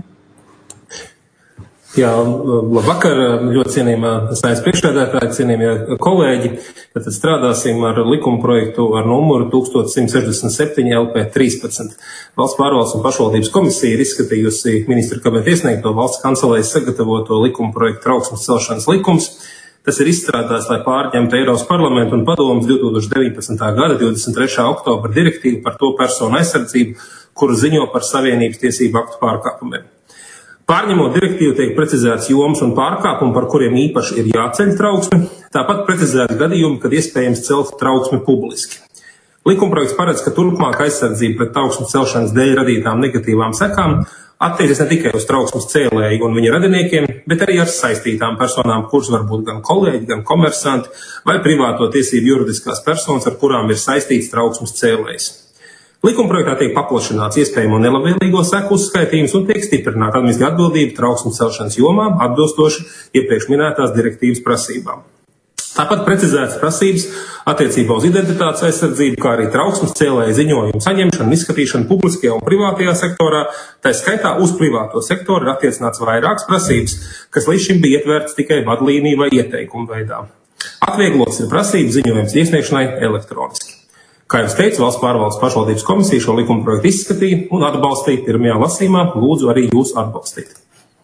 Jā, labvakar, ļoti cienījumā Saeimas priekšsēdētāji, cienījumie kolēģi. Tad strādāsim ar likuma projektu ar numuru 1167 LP 13. Valsts pārvaldes un pašvaldības komisija ir izskatījusi ministra kabineta iesniegto valsts kancelējas sagatavoto likuma projektu trauksmes celšanas likums. Tas ir izstrādāts, lai pārņemtu Eiropas parlamentu un padomes 2019. gada 23. oktobra direktīvu par to personu aizsardzību, kuru ziņo par Savienības tiesību aktu pārkāpumiem. Pārņemot direktīvu tiek precizēts jomas un pārkāpumi, par kuriem īpaši ir jāceļ trauksme, tāpat precizēts gadījumi, kad iespējams celt trauksmi publiski. Likumprojekts paredz, ka turpmāk aizsardzība pret trauksmes celšanas dēļ radītām negatīvām sekām attiecies ne tikai uz trauksmes cēlēju un viņa radiniekiem, bet arī ar saistītām personām, kuras var būt gan kolēģi, gan komersanti vai privāto tiesību juridiskās personas, ar kurām ir saistīts trauksmes cēlējs. Likumprojektā tiek paplašināts iespējamo nelabvēlīgo seku uzskaitījums un tiek stiprināta administratīva atbildība trauksmes celšanas jomā atbilstoši iepriekš minētās direktīvas prasībām. Tāpat precizētas prasības attiecībā uz identitātes aizsardzību, kā arī trauksmes cēlēja ziņojumu saņemšanu un izskatīšanu publiskajā un privātajā sektorā, tā skaitā uz privāto sektoru ir attiecināts vairākas prasības, kas līdz šim bija ietvērts tikai vadlīniju vai ieteikumu veidā. Atvieglots ir prasības ziņojums iesniegšanai elektroniski. Kā jau teicu, valsts pārvaldes pašvaldības komisija šo likumprojektu izskatīja un atbalstīja pirmajā lasījumā, lūdzu arī jūs atbalstīt.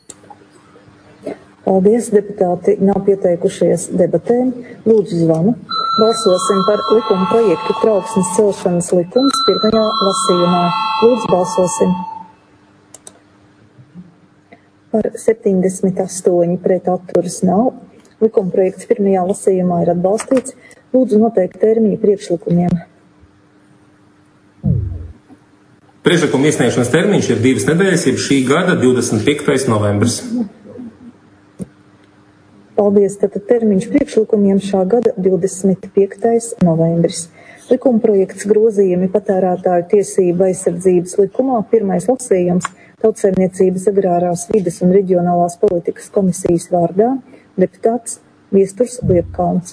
Paldies, deputāti nav pieteikušies debatēm. Lūdzu zvanu. Balsosim par likuma projektu trauksmes celšanas likums pirmajā lasījumā. Lūdzu balsosim. Par 78 pret atturas nav. Likumprojekts pirmajā lasījumā ir atbalstīts. Lūdzu noteikt termiņu priekšlikumiem. Priekšlikuma iesniegšanas termiņš ir 2 nedēļas, ir šī gada 25. novembris. Paldies, tātad termiņš priekšlikumiem šā gada 25. novembris. Likumprojekts grozījumi patērētāju tiesību aizsardzības likumā, pirmais lasījums, Tautsaimniecības agrārās vides un reģionālās politikas komisijas vārdā, deputāts Viesturs Liepkalns.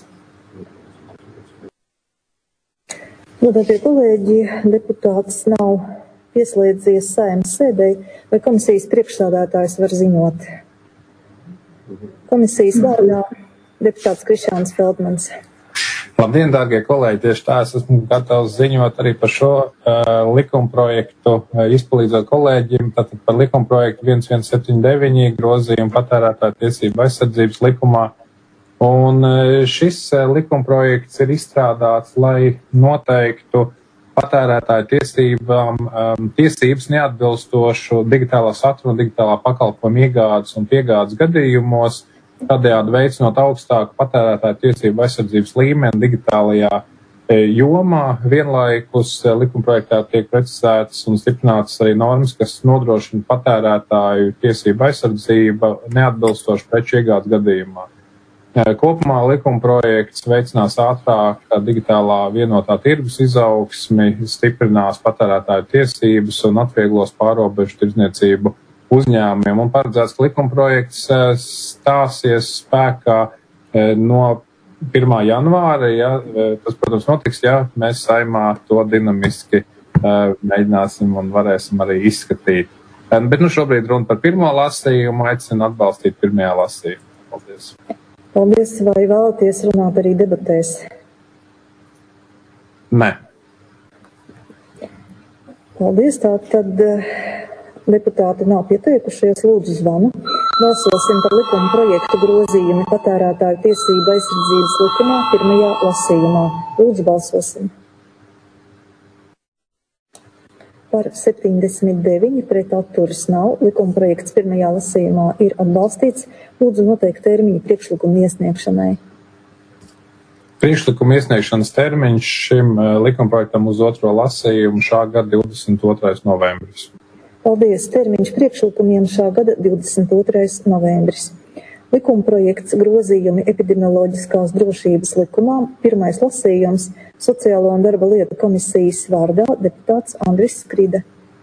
Godātie kolēģi, deputāts nav pieslēdzies Saeimas sēdei, vai komisijas priekšsādātājs var ziņot? Komisijas vārdā deputāts Krišjāns Feldmans. Labdien, dārgie kolēģi! Tieši tā es esmu gatavs ziņot arī par šo likumprojektu, izpalīdzot kolēģiem, tātad par likumprojektu 1179 grozījumu patērētāju tiesību aizsardzības likumā. Un šis likumprojekts ir izstrādāts, lai noteiktu patērētāju tiesības neatbilstošu digitālā satura un digitālā pakalpojuma iegādes un piegādes gadījumos, tādējādi veicinot augstāku patērētāju tiesību aizsardzības līmeni digitālajā jomā. Vienlaikus likumprojektā tiek precizētas un stiprinātas arī normas, kas nodrošina patērētāju tiesību aizsardzību neatbilstošu preču iegādes gadījumā. Kopumā likumprojekts veicinās ātrāk digitālā vienotā tirgus izaugsmi, stiprinās patērētāju tiesības un atvieglos pārobežu tirdzniecību uzņēmumiem. Un paredzēts, ka likumprojekts stāsies spēkā no 1. janvāra. Ja, tas, protams, notiks, ja mēs Saeimā to dinamiski mēģināsim un varēsim arī izskatīt. Bet šobrīd runa par pirmo lasījumu, aicinu atbalstīt pirmajā lasījumā. Paldies. Paldies. Vai vēlaties runāt arī debatēs? Nē. Paldies. Tātad deputāti nav pieteikušies, lūdzu zvanu. Balsosim par likuma projektu grozījumi patērētāju tiesību aizsardzības likumā pirmajā lasījumā. Lūdzu balsosim. Par 79 pret atturas nav. Likuma projekts pirmajā lasījumā ir atbalstīts. Lūdzu noteikt termiņu priekšlikumu iesniegšanai. Priekšlikuma iesniegšanas termiņš šim likumprojektam uz otro lasījumu šā gada 22. novembris. Paldies. Termiņš priekšlikumiem šā gada 22. novembris. Likumprojekts grozījumi epidemioloģiskās drošības likumā, pirmais lasījums, Sociālo un darba lietu komisijas vārdā, deputāts Andris Skride.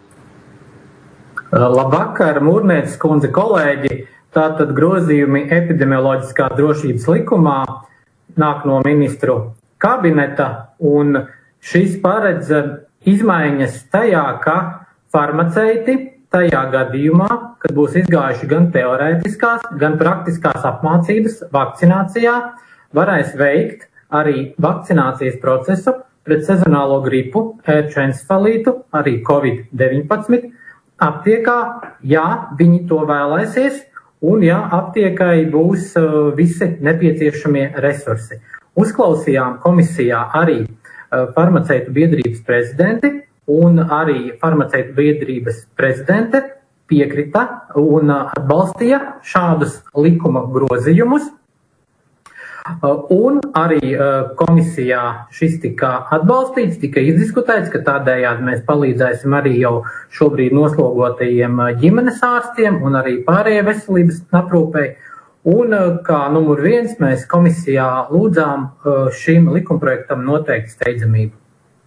Labvakar, Mūrnieces kundze, kolēģi. Tātad grozījumi epidemioloģiskā drošības likumā nāk no ministru kabineta, un šis paredz izmaiņas tajā, ka farmaceiti tajā gadījumā, kad būs izgājuši gan teorētiskās, gan praktiskās apmācības vakcinācijā, varēs veikt arī vakcinācijas procesu pret sezonālo gripu, encefalītu, arī Covid-19 aptiekā, ja viņi to vēlēsies un ja aptiekai būs visi nepieciešamie resursi. Uzklausījām komisijā arī farmaceitu biedrības prezidenti, un arī farmaceitu biedrības prezidente piekrita un atbalstīja šādus likuma grozījumus. Un arī komisijā šis tika atbalstīts, tika izdiskutēts, ka tādējādi mēs palīdzēsim arī jau šobrīd noslogotajiem ģimenes ārstiem un arī pārējai veselības aprūpei. Un kā numur 1 mēs komisijā lūdzām šim likumprojektam noteikti steidzamību.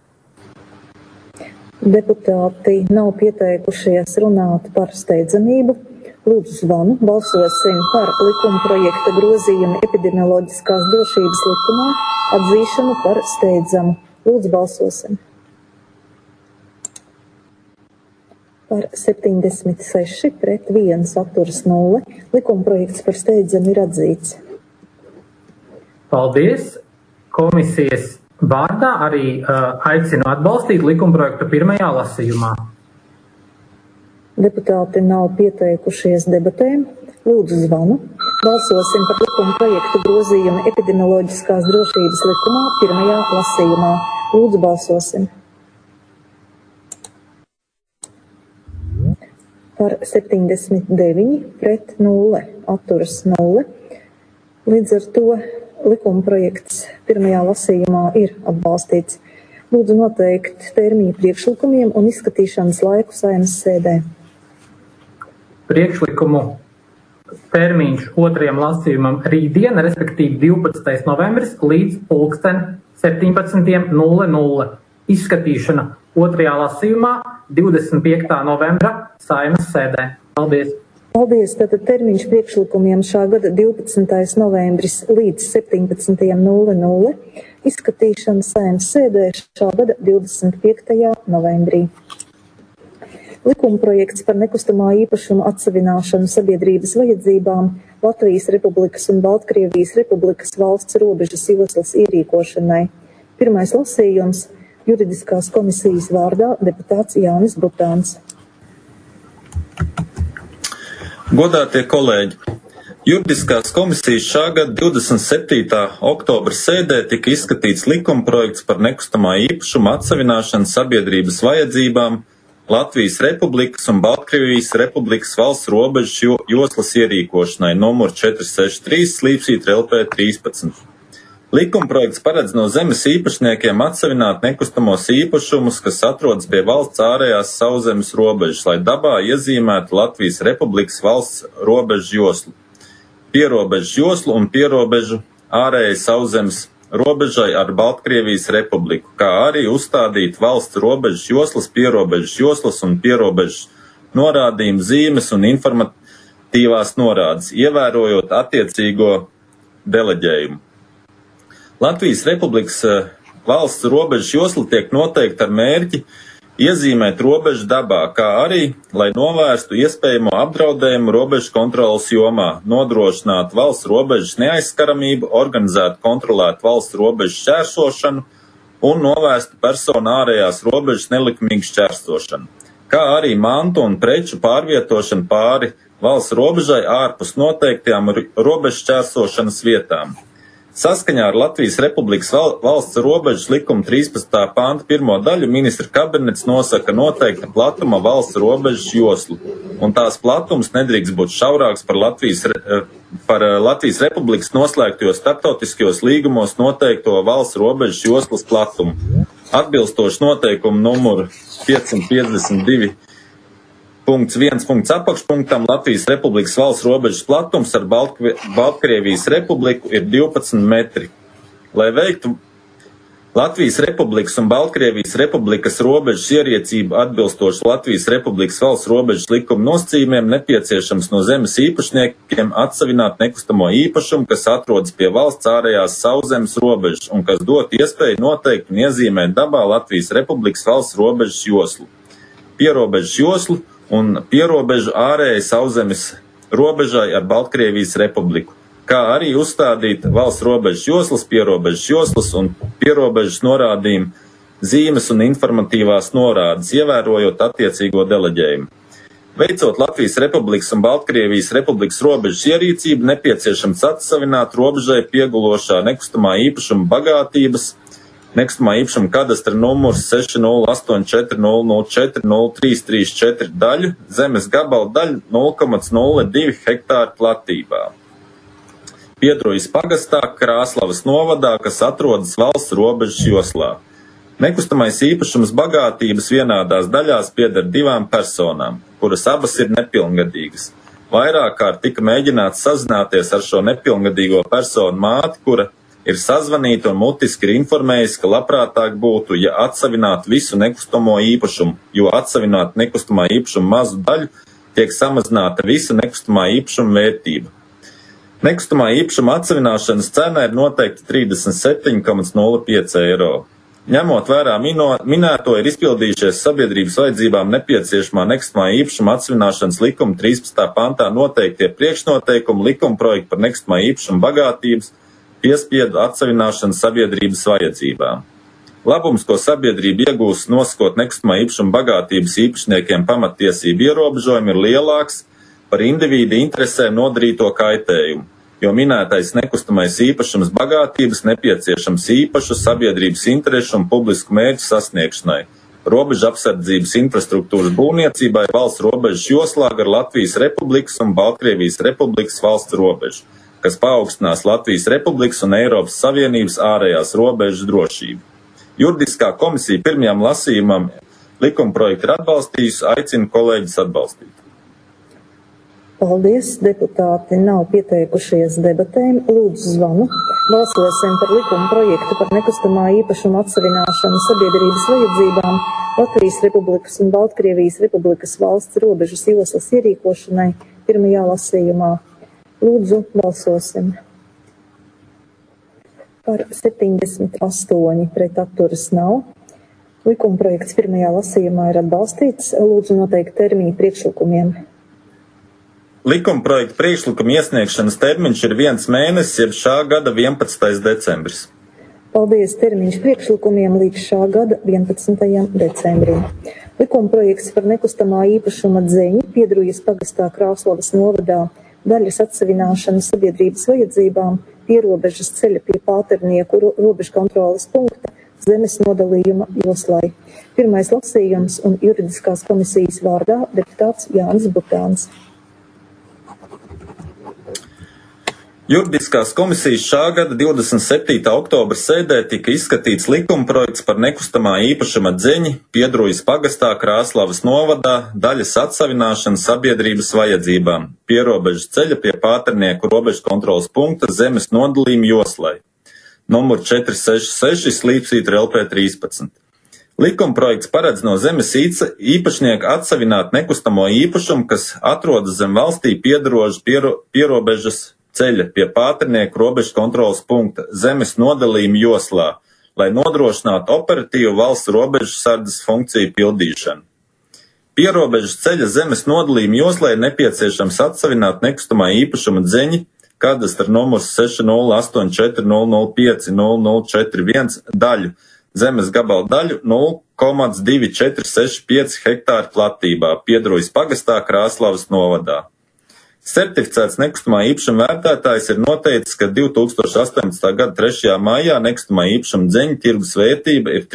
Deputāti nav pieteikušies runāt par steidzamību. Lūdzu zvanu, balsosim par likuma projekta grozījumu epidemioloģiskās drošības likumā atzīšanu par steidzamu. Lūdzu balsosim. Par 76 pret 1 atturas 0. Likuma projekts par steidzamu ir atzīts. Paldies. Komisijas vārdā arī aicinu atbalstīt likumprojektu pirmajā lasījumā. Deputāti nav pieteikušies debatēm. Lūdzu zvanu. Balsosim par likuma projektu grozījumu epidemioloģiskās drošības likumā pirmajā lasījumā. Lūdzu balsosim. Par 79 pret 0 atturas 0. Līdz ar to likuma projekts pirmajā lasījumā ir atbalstīts. Lūdzu noteikt termiņu priekšlikumiem un izskatīšanas laiku Saeimas sēdē. Priekšlikumu termiņš otrajam lasījumam rītdien, respektīvi 12. novembris līdz 17:00. Izskatīšana otrajā lasījumā 25. novembra Saeimas sēdē. Paldies! Paldies! Tātad termiņš priekšlikumiem šā gada 12. novembris līdz 17:00. Izskatīšana Saeimas sēdē šā gada 25. novembrī. Likumprojekts par nekustamā īpašuma atsavināšanu sabiedrības vajadzībām Latvijas Republikas un Baltkrievijas Republikas valsts robežas joslas ierīkošanai. Pirmais lasījums juridiskās komisijas vārdā deputāts Jānis Butāns. Godātie kolēģi! Juridiskās komisijas šā gada 27. oktobra sēdē tika izskatīts likumprojekts par nekustamā īpašuma atsavināšanu sabiedrības vajadzībām Latvijas Republikas un Baltkrievijas Republikas valsts robežas joslas ierīkošanai numur 463/LP13. Likumprojekts paredz no zemes īpašniekiem atsavināt nekustamos īpašumus, kas atrodas pie valsts ārējās sauszemes robežas, lai dabā iezīmētu Latvijas Republikas valsts robežu joslu, pierobežu joslu un pierobežu ārējai sauszemes robežai ar Baltkrievijas Republiku, kā arī uzstādīt valsts robežas joslas, pierobežas joslas un pierobežas norādījumu zīmes un informatīvās norādes, ievērojot attiecīgo deleģējumu. Latvijas Republikas valsts robežas josla tiek noteikta ar mērķi iezīmēt robežu dabā, kā arī, lai novērstu iespējamo apdraudējumu robežu kontrolas jomā, nodrošinātu valsts robežas neaizskaramību, organizētu kontrolētu valsts robežu šķērsošanu un novērstu personu ārējās robežas nelikumīgu šķērsošanu, kā arī mantu un preču pārvietošanu pāri valsts robežai ārpus noteiktajām robežu šķērsošanas vietām. Saskaņā ar Latvijas Republikas valsts robežas likuma 13. panta 1. daļu ministra kabinets nosaka noteikta platuma valsts robežas joslu, un tās platums nedrīkst būt šaurāks par Latvijas Republikas noslēgtajos starptautiskajos līgumos noteikto valsts robežas joslas platumu. Atbilstoši noteikumu numuru 552. Punkts 1. Apakšpunktam Latvijas Republikas valsts robežas platums ar Baltkrievijas Republiku ir 12 metri. Lai veiktu Latvijas Republikas un Baltkrievijas Republikas robežas ierīcību atbilstoši Latvijas Republikas valsts robežas likuma nosacījumiem, nepieciešams no zemes īpašniekiem atsavināt nekustamo īpašumu, kas atrodas pie valsts ārējās sauszemes robežas un kas dot iespēju noteikt un iezīmēt dabā Latvijas Republikas valsts robežas joslu, pierobežas joslu un pierobežu ārējai sauszemes robežai ar Baltkrievijas Republiku, kā arī uzstādīt valsts robežas joslas, pierobežas joslas un pierobežas norādījumu zīmes un informatīvās norādes, ievērojot attiecīgo deleģējumu. Veicot Latvijas Republikas un Baltkrievijas Republikas robežas ierīcību, nepieciešams atsavināt robežai piegulošā nekustamā īpašuma bagātības, nekustamā īpašuma kadastra numurs 608400400334 daļu, zemes gabala daļu 0,02 hektāru platībā. Piedrujas pagastā, Krāslavas novadā, kas atrodas valsts robežas joslā. Nekustamais īpašums bagātības vienādās daļās pieder 2 personām, kuras abas ir nepilngadīgas. Vairāk kārt tika mēģināts sazināties ar šo nepilngadīgo personu māti, kura ir sazvanīta un mutiski ir informējusi, ka labprātāk būtu, ja atsavinātu visu nekustamo īpašumu, jo atsavināt nekustamā īpašuma mazu daļu tiek samazināta visa nekustamā īpašuma vērtība. Nekustamā īpašuma atsavināšanas cena ir noteikti 37,05 eiro. Ņemot vērā minēto, ir izpildījušies sabiedrības vajadzībām nepieciešamā nekustamā īpašuma atsavināšanas likuma 13. pantā noteiktie priekšnoteikumi likumprojekti par nekustamā īpašuma bagātības piespiedu atsavināšanu sabiedrības vajadzībām. Labums, ko sabiedrība iegūs nosakot nekustamā īpašuma bagātības īpašniekiem pamattiesību ierobežojumu, ir lielāks par individu interesēm nodarīto kaitējumu, jo minētais nekustamais īpašums bagātības nepieciešams īpašu sabiedrības interešu un publisku mērķu sasniegšanai, robežu apsardzības infrastruktūras būvniecībai valsts robežas joslā gar Latvijas Republikas un Baltkrievijas Republikas valsts robežu, kas paaugstinās Latvijas Republikas un Eiropas Savienības ārējās robežas drošību. Juridiskā komisija pirmajam lasījumam likumprojektu ir atbalstījusi, aicinu kolēģis atbalstīt. Paldies, deputāti nav pieteikušies debatēm. Lūdzu zvanu. Balsosim par likuma projektu par nekustamā īpašuma atsavināšanu sabiedrības vajadzībām Latvijas Republikas un Baltkrievijas Republikas valsts robežas joslas ierīkošanai pirmajā lasījumā. Lūdzu, balsosim. Par 78 pret atturas nav. Likuma projekts pirmajā lasījumā ir atbalstīts. Lūdzu noteikt termiņu priekšlikumiem. Likuma projekta priekšlikuma iesniegšanas termiņš ir 1 mēnesis, jeb šā gada 11. decembris. Paldies, termiņš priekšlikumiem līdz šā gada 11. decembrim. Likuma projekts par nekustamā īpašuma dzeņi Piedrujas pagastā Krāslavas novadā daļas atsavināšanu sabiedrības vajadzībām pierobežas ceļa pie Pāternieku robežu kontroles punkta zemes nodalījuma joslai. Pirmais lasījums un juridiskās komisijas vārdā deputāts Jānis Butāns. Juridiskās komisijas šā gada 27. oktobra sēdē tika izskatīts likumprojekts par nekustamā īpašuma dzeņi Piedrujas pagastā Krāslavas novadā daļas atsavināšanu sabiedrības vajadzībām pierobežas ceļa pie Pāternieku robežu kontroles punkta zemes nodalījuma joslai. Numur 466 slīpsvītra LP13. Likumprojekts paredz no zemes īpašnieka atsavināt nekustamo īpašumu, kas atrodas zem valstī pierobežas ceļa pie Pāternieku robežu kontroles punkta zemes nodalījuma joslā, lai nodrošinātu operatīvu valsts robežu sardzes funkciju pildīšanu. Pierobežas ceļa zemes nodalījuma joslai nepieciešams atsavināt nekustamā īpašuma dzeņi, kadastra numurs 6084005041 daļu, zemes gabala daļu 0,2465 hektāru platībā Piedrujas pagastā Krāslavas novadā. Certificēts nekustamā īpašuma vērtētājs ir noteicis, ka 2018. gada 3. maijā nekustamā īpašuma dzeņa tirgus vērtība ir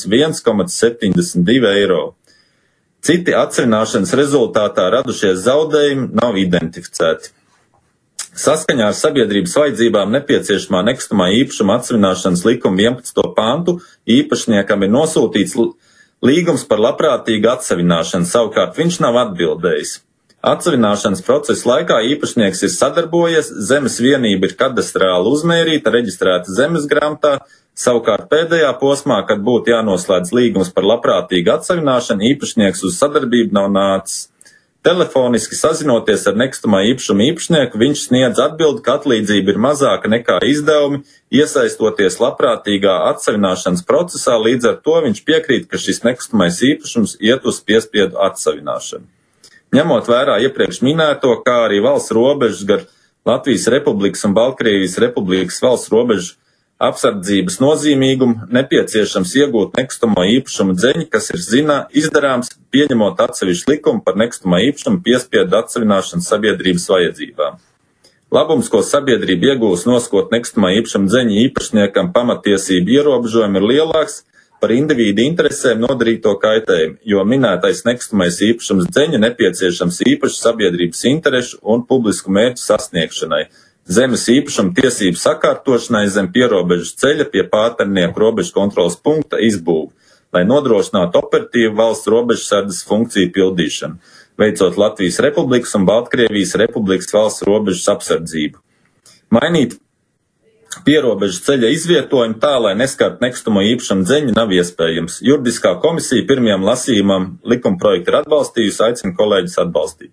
301,72 eiro. Citi atsavināšanas rezultātā radušies zaudējumi nav identificēti. Saskaņā ar sabiedrības vajadzībām nepieciešamā nekustamā īpašuma atsavināšanas likuma 11. pantu īpašniekam ir nosūtīts līgums par labprātīgu atsavināšanu, savukārt viņš nav atbildējis. Atsavināšanas procesa laikā īpašnieks ir sadarbojies, zemes vienība ir kadastrāli uzmērīta, reģistrēta zemes grāmatā, savukārt pēdējā posmā, kad būtu jānoslēdz līgums par labprātīgu atsavināšanu, īpašnieks uz sadarbību nav nācis. Telefoniski sazinoties ar nekustamā īpašuma īpašnieku, viņš sniedz atbildi, ka atlīdzība ir mazāka nekā izdevumi, iesaistoties labprātīgā atsavināšanas procesā, līdz ar to viņš piekrīt, ka šis nekustamais īpašums iet uz piespiedu atsavināšanu. Ņemot vērā iepriekš minēto, kā arī valsts robežas gar Latvijas Republikas un Baltkrievijas Republikas valsts robežu apsardzības nozīmīgumu, nepieciešams iegūt nekustamo īpašumu dzeņi, kas ir izdarāms, pieņemot atsevišķu likumu par nekustamo īpašumu piespiedu atsavināšanu sabiedrības vajadzībām. Labums, ko sabiedrība iegūs noskot nekustamā īpašuma dzeņa īpašniekam pamatiesību ierobežojumi ir lielāks par individu interesēm nodarīto kaitējumu, jo minētais nekustamais īpašums dzeņa nepieciešams īpaši sabiedrības interešu un publisku mērķu sasniegšanai, zemes īpašuma tiesību sakārtošanai zem pierobežas ceļa pie Pāternieku robežu kontroles punkta izbūvi, lai nodrošinātu operatīvu valsts robežu sardzes funkciju pildīšanu, veicot Latvijas Republikas un Baltkrievijas Republikas valsts robežas apsardzību. Mainīt pierobežas ceļa izvietojumu tā, lai neskart nekustamo īpašumu dzeņu, nav iespējams. Juridiskā komisija pirmajam lasījumam likumprojektu ir atbalstījusi, aicinu kolēģis atbalstīt.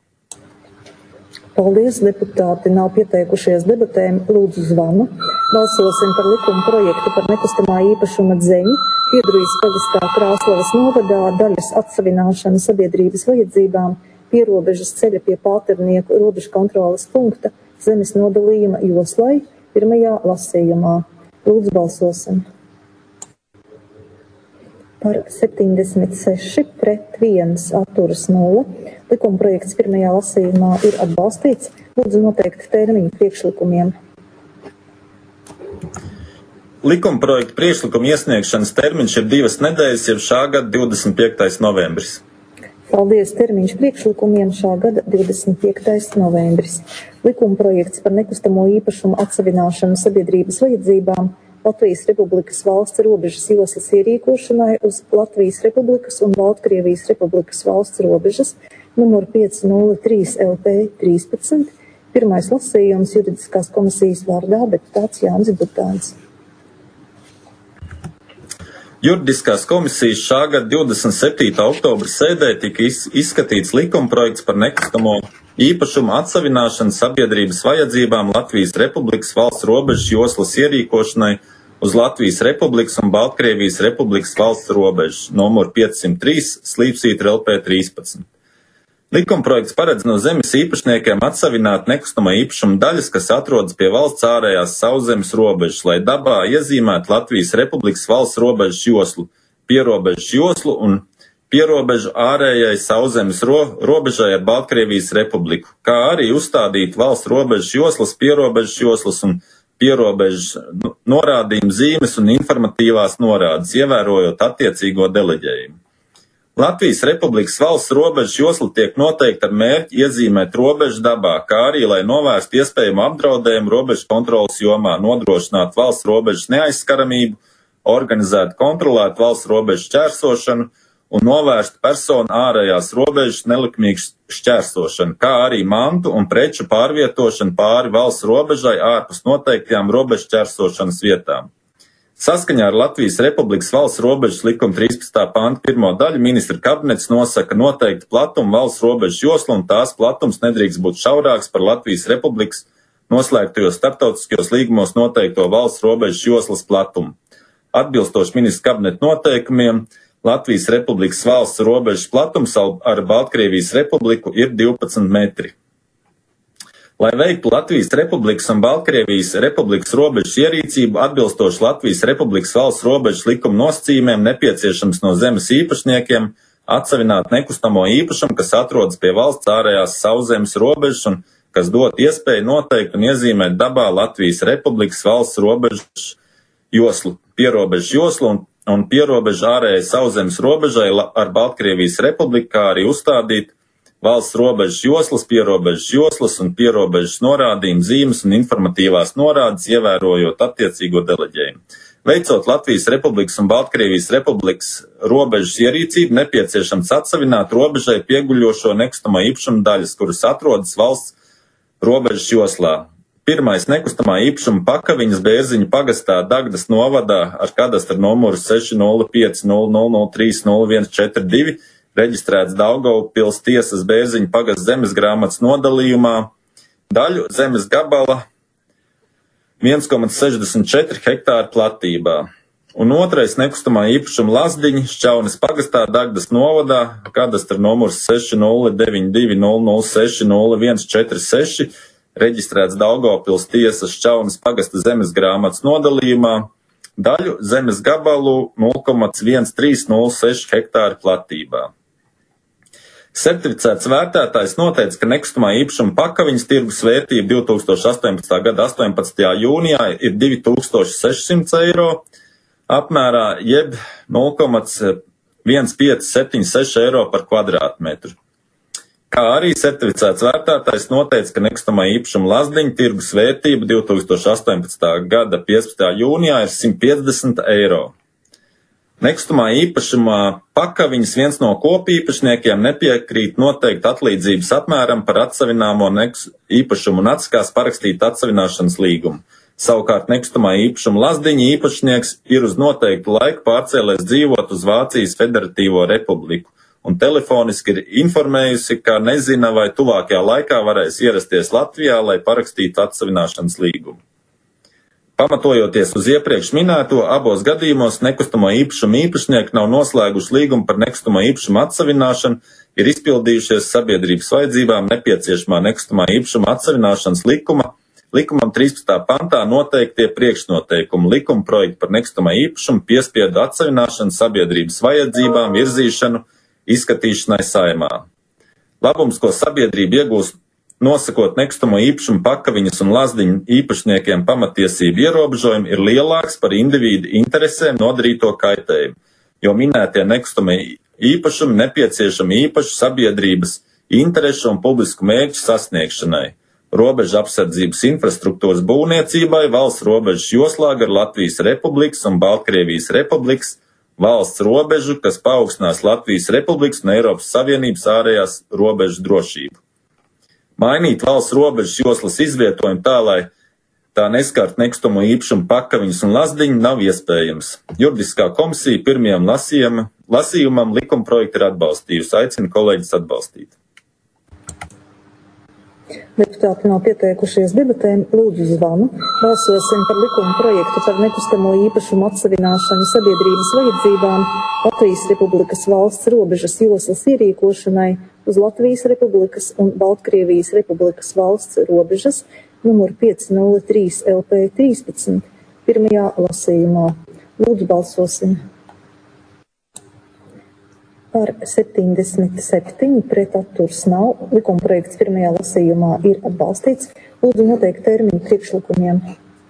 Paldies, deputāti nav pieteikušies debatēm. Lūdzu zvanu. Balsosim par likuma projektu par nekustamā īpašuma dzeņu Piedrujas pagastā Krāslavas novadā daļas atsavināšanu sabiedrības vajadzībām pierobežas ceļa pie Pāternieku robežu kontroles punkta zemes nodalījuma joslai pirmajā lasījumā. Lūdzu, balsosim. Par 76 pret 1 atturas 0. Likumprojekts pirmajā lasījumā ir atbalstīts. Lūdzu, noteikt termiņu priekšlikumiem. Likumprojekta priekšlikuma iesniegšanas termiņš ir 2 nedēļas, jeb šā gada 25. novembris. Paldies, termiņš priekšlikumiem šā gada 25. novembris. Likumprojekts par nekustamo īpašumu atsavināšanu sabiedrības vajadzībām Latvijas Republikas valsts robežas joslas ierīkošanai uz Latvijas Republikas un Baltkrievijas Republikas valsts robežas, numur 503 LP 13, pirmais lasījums juridiskās komisijas vārdā deputāts Jānis Butāns. Juridiskās komisijas šā gada 27. oktobra sēdē tika izskatīts likumprojekts par nekustamo īpašumu atsavināšanu sabiedrības vajadzībām Latvijas Republikas valsts robežas joslas ierīkošanai uz Latvijas Republikas un Baltkrievijas Republikas valsts robežas, numur 503 / LP 13. Likumprojekts paredz no zemes īpašniekiem atsavināt nekustamo īpašumu daļas, kas atrodas pie valsts ārējās sauszemes robežas, lai dabā iezīmētu Latvijas Republikas valsts robežas joslu, pierobežas joslu un pierobežu ārējai sauszemes robežai ar Baltkrievijas Republiku, kā arī uzstādīt valsts robežas joslas, pierobežas joslas un pierobežas norādījumu zīmes un informatīvās norādes, ievērojot attiecīgo deleģējumu. Latvijas Republikas valsts robežas josla tiek noteikta ar mērķi iezīmēt robežu dabā, kā arī, lai novērstu iespējamu apdraudējumu robežu kontrolas jomā, nodrošināt valsts robežas neaizskaramību, organizēt kontrolēt valsts robežu šķērsošanu un novērst personu ārējās robežas nelikumīgu šķērsošanu, kā arī mantu un preču pārvietošanu pāri valsts robežai ārpus noteiktajām robežu šķērsošanas vietām. Saskaņā ar Latvijas Republikas valsts robežas likuma 13. panta 1. daļu ministra kabinets nosaka noteikti platumu valsts robežas joslu, un tās platums nedrīkst būt šaurāks par Latvijas Republikas noslēgtajos starptautiskajos līgumos noteikto valsts robežas joslas platumu. Atbilstoši ministra kabineta noteikumiem, Latvijas Republikas valsts robežas platums ar Baltkrievijas Republiku ir 12 metri. Lai veiktu Latvijas Republikas un Baltkrievijas Republikas robežas ierīcību atbilstoši Latvijas Republikas valsts robežas likuma nosacījumiem, nepieciešams no zemes īpašniekiem atsavināt nekustamo īpašumu, kas atrodas pie valsts ārējās sauszemes robežas un kas dot iespēju noteikt un iezīmēt dabā Latvijas Republikas valsts robežas joslu, pierobežas joslu un pierobežu ārējai sauszemes robežai ar Baltkrievijas Republiku, kā arī uzstādīt valsts robežas joslas, pierobežas joslas un pierobežas norādījumu zīmes un informatīvās norādes, ievērojot attiecīgo deleģējumu. Veicot Latvijas Republikas un Baltkrievijas Republikas robežas ierīcību, nepieciešams atsavināt robežai pieguļošo nekustamo īpašumu daļas, kuras atrodas valsts robežas joslā. Pirmais nekustamā īpašuma pakaviņas Bērziņu pagastā Dagdas novadā ar kadastra numuru 60500030142 reģistrēts Daugavpils tiesas Bērziņu pagasta zemes grāmatas nodalījumā daļu zemes gabala 1,64 hektāru platībā. Un otrais nekustamā īpašuma Lazdiņa Šķaunes pagastā Dagdas novadā kadastra numurs 60920060146 reģistrēts Daugavpils tiesas Šķaunes pagasta zemes grāmatas nodalījumā daļu zemes gabalu 0,1306 hektāru platībā. Certificēts vērtētājs noteica, ka nekustamā īpašuma pakaviņas tirgus vērtība 2018. gada 18. jūnijā ir 2600 eiro apmērā, jeb 0,1576 eiro par kvadrātmetru. Kā arī certificēts vērtētājs noteica, ka nekustamā īpašuma Lazdiņa tirgus vērtība 2018. gada 15. jūnijā ir 150 eiro. Nekustamā īpašumā pakaviņas viens no kopīpašniekiem nepiekrīt noteikt atlīdzības apmēram par atsavināmo īpašumu un atskās parakstīt atsavināšanas līgumu. Savukārt nekustamā īpašuma Lazdiņa īpašnieks ir uz noteiktu laiku pārcēlies dzīvot uz Vācijas Federatīvo Republiku un telefoniski ir informējusi, ka nezina, vai tuvākajā laikā varēs ierasties Latvijā, lai parakstītu atsavināšanas līgumu. Pamatojoties uz iepriekš minēto, abos gadījumos nekustamo īpašumu īpašnieki nav noslēguši līgumu par nekustamo īpašumu atsavināšanu, ir izpildījušies sabiedrības vajadzībām nepieciešamā nekustamā īpašuma atsavināšanas likumam 13. pantā noteiktie priekšnoteikumi likuma projektu par nekustamā īpašumu piespiedu atsavināšanu sabiedrības vajadzībām virzīšanu izskatīšanai Saeimā. Labums, ko sabiedrība iegūst nosakot nekustamo īpašumu pakaviņas un Lazdiņu īpašniekiem pamatiesību ierobežojumi, ir lielāks par individu interesēm nodarīto kaitējumu, jo minētie nekustamie īpašumi nepieciešami īpašu sabiedrības interešu un publisku mērķu sasniegšanai, robežu apsardzības infrastruktūras būvniecībai, valsts robežas joslā gar Latvijas Republikas un Baltkrievijas Republikas valsts robežu, kas paaugstinās Latvijas Republikas un Eiropas Savienības ārējās robežu drošību. Mainīt valsts robežas joslas izvietojumu tā, lai tā neskart nekustamo īpašumu pakaviņus un lazdiņu, nav iespējams. Juridiskā komisija pirmajam lasījumam likumprojektu ir atbalstījusi. Aicinu kolēģis atbalstīt. Deputāti nav pieteikušies debatēm, lūdzu zvanu. Balsosim par likuma projektu par nekustamo īpašumu atsavināšanu sabiedrības vajadzībām Latvijas Republikas valsts robežas joslas ierīkošanai uz Latvijas Republikas un Baltkrievijas Republikas valsts robežas numur 503 LP 13 pirmajā lasījumā. Lūdzu balsosim. Par 77 pret atturs nav. Likumprojekts pirmajā lasījumā ir atbalstīts. Lūdzu noteikt termiņu priekšlikumiem.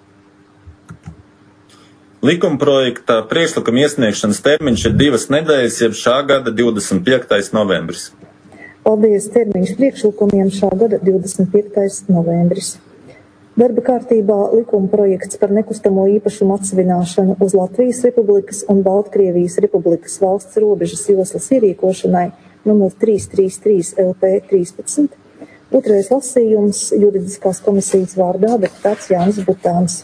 Likumprojekta priekšlikuma iesniegšanas termiņš ir 2 nedēļas, jeb šā gada 25. novembris. Paldies, termiņš priekšlikumiem šā gada 25. novembris. Darba kārtībā likumprojekts par nekustamo īpašumu atsavināšanu uz Latvijas Republikas un Baltkrievijas Republikas valsts robežas joslas ierīkošanai numur 333 LP 13. Otrais lasījums juridiskās komisijas vārdā deputāts Jānis Butāns.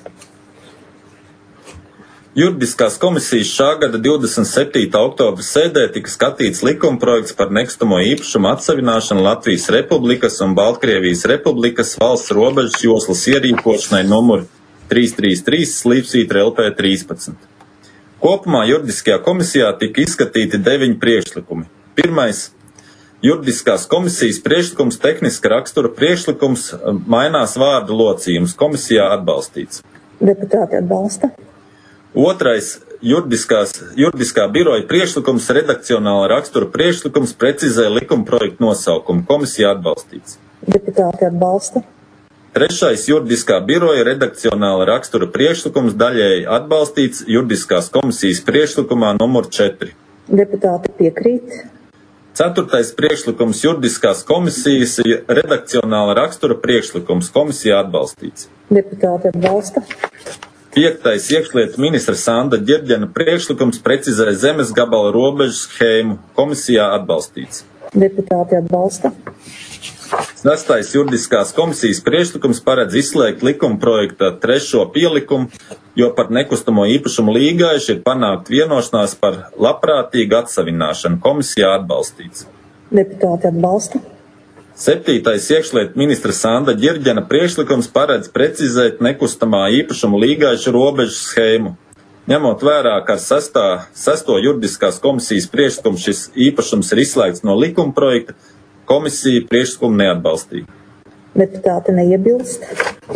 Juridiskās komisijas šā gada 27. oktobra sēdē tika skatīts likumprojekts par nekustamo īpašumu atsavināšanu Latvijas Republikas un Baltkrievijas Republikas valsts robežas joslas ierīkošanai numur 333 LP 13. Kopumā juridiskajā komisijā tika izskatīti 9 priekšlikumi. Pirmais. Juridiskās komisijas priekšlikums tehniska rakstura priekšlikums mainās vārdu locījums. Komisijā atbalstīts. Deputāti atbalsta. Otrais. Juridiskā biroja priekšlikums redakcionāla rakstura priekšlikums precizē likumprojektu nosaukumu. Komisijā atbalstīts. Deputāti atbalsta. Trešais. Juridiskā biroja redakcionāla rakstura priekšlikums daļēji atbalstīts juridiskās komisijas priekšlikumā numur 4. Deputāti piekrīt. Ceturtais priekšlikums juridiskās komisijas redakcionāla rakstura priekšlikums. Komisijā atbalstīts. Deputāti atbalsta. 5. Iekšlietu ministra Sanda Ģerģena priekšlikums precizē zemes gabala robežu schēmu. Komisijā atbalstīts. Deputāti atbalsta. 6. Juridiskās komisijas priekšlikums paredz izslēgt likumprojekta 3. pielikumu, jo par nekustamo īpašumu līgājuši ir panākt vienošanās par labprātīgu atsavināšanu. Komisijā atbalstīts. Deputāti atbalsta. 7. Iekšlietu ministra Sanda Ģerģena priekšlikums paredz precizēt nekustamā īpašuma līgājušu robežu schēmu. Ņemot vērā, ka 6. juridiskās komisijas priekšlikums šis īpašums ir izslēgts no likuma projekta, komisija priekšlikumu neatbalstīja. Deputāti neiebilst.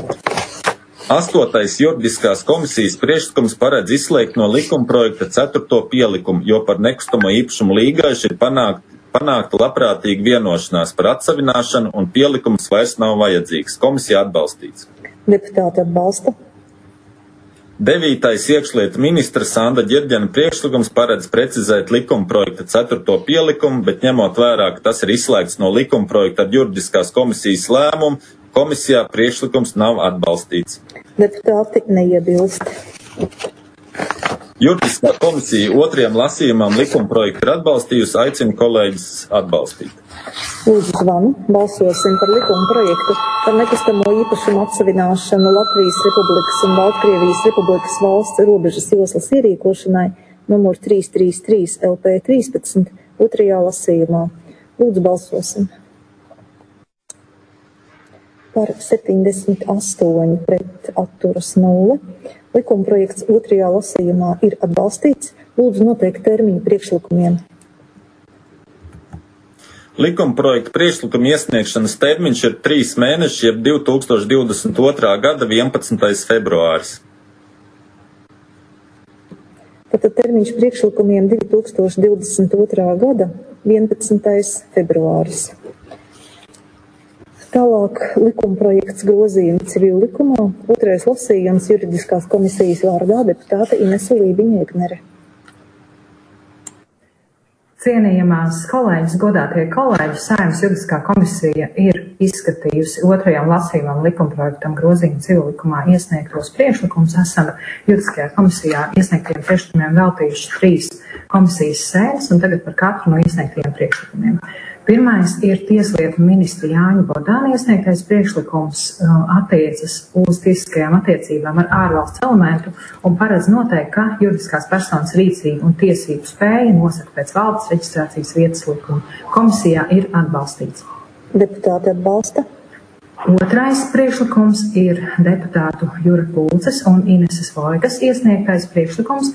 8. Juridiskās komisijas priekšlikums paredz izslēgt no likuma projekta 4. pielikumu, jo par nekustamo īpašumu līgājuši ir panākta labprātīga vienošanās par atsavināšanu un pielikums vairs nav vajadzīgs. Komisija atbalstīts. Deputāti atbalsta. 9. Iekšlietu ministra Sanda Ģerģena priekšlikums paredz precizēt likuma projekta 4. pielikumu, bet ņemot vērā, ka tas ir izslēgts no likuma projekta ar juridiskās komisijas lēmumu, komisijā priekšlikums nav atbalstīts. Deputāti neiebilst. Juridiskā komisija 2. lasījumam likumprojektu ir atbalstījusi, aicinu kolēģis atbalstīt. Lūdzu zvanu, balsosim par likumprojektu par nekustamo īpašumu atsavināšanu Latvijas Republikas un Baltkrievijas Republikas valsts robežas joslas ierīkošanai numur 333 LP 13 2. lasījumā. Lūdzu balsosim. Par 78 pret atturas 0. Likumprojekts 2. lasījumā ir atbalstīts. Lūdzu noteikt termiņu priekšlikumiem. Likumprojekta priekšlikuma iesniegšanas termiņš ir 3 mēneši, jeb 2022. gada 11. februāris. Tātad termiņš priekšlikumiem 2022. gada 11. februāris. Tālāk likumprojekts grozījumi civil likumā, 2. lasījums juridiskās komisijas vārdā deputāte Inese Lībiņa-Egnere. Cienījamās kolēģis, godātie kolēģi, Saeimas juridiskā komisija ir izskatījusi otrajam lasījumam likumprojektam grozījumu civillikumā iesniegtos priekšlikumus. Esam juridiskajā komisijā iesniegtiem priekšlikumiem veltījuši 3 komisijas sēdes, un tagad par katru no iesniegtiem priekšlikumiem. Pirmais ir Tieslietu ministra Jāņa Bodāna iesniegtais priekšlikums attiecas uz tiesiskajām attiecībām ar ārvalsts elementu un paredz noteikt, ka juridiskās personas rīcība un tiesību spēja nosaka pēc valdes reģistrācijas vietas likuma. Komisijā ir atbalstīts. Deputāti atbalsta. Otrais priekšlikums ir deputātu Jura Pulces un Ineses Vojgas iesniegtais priekšlikums,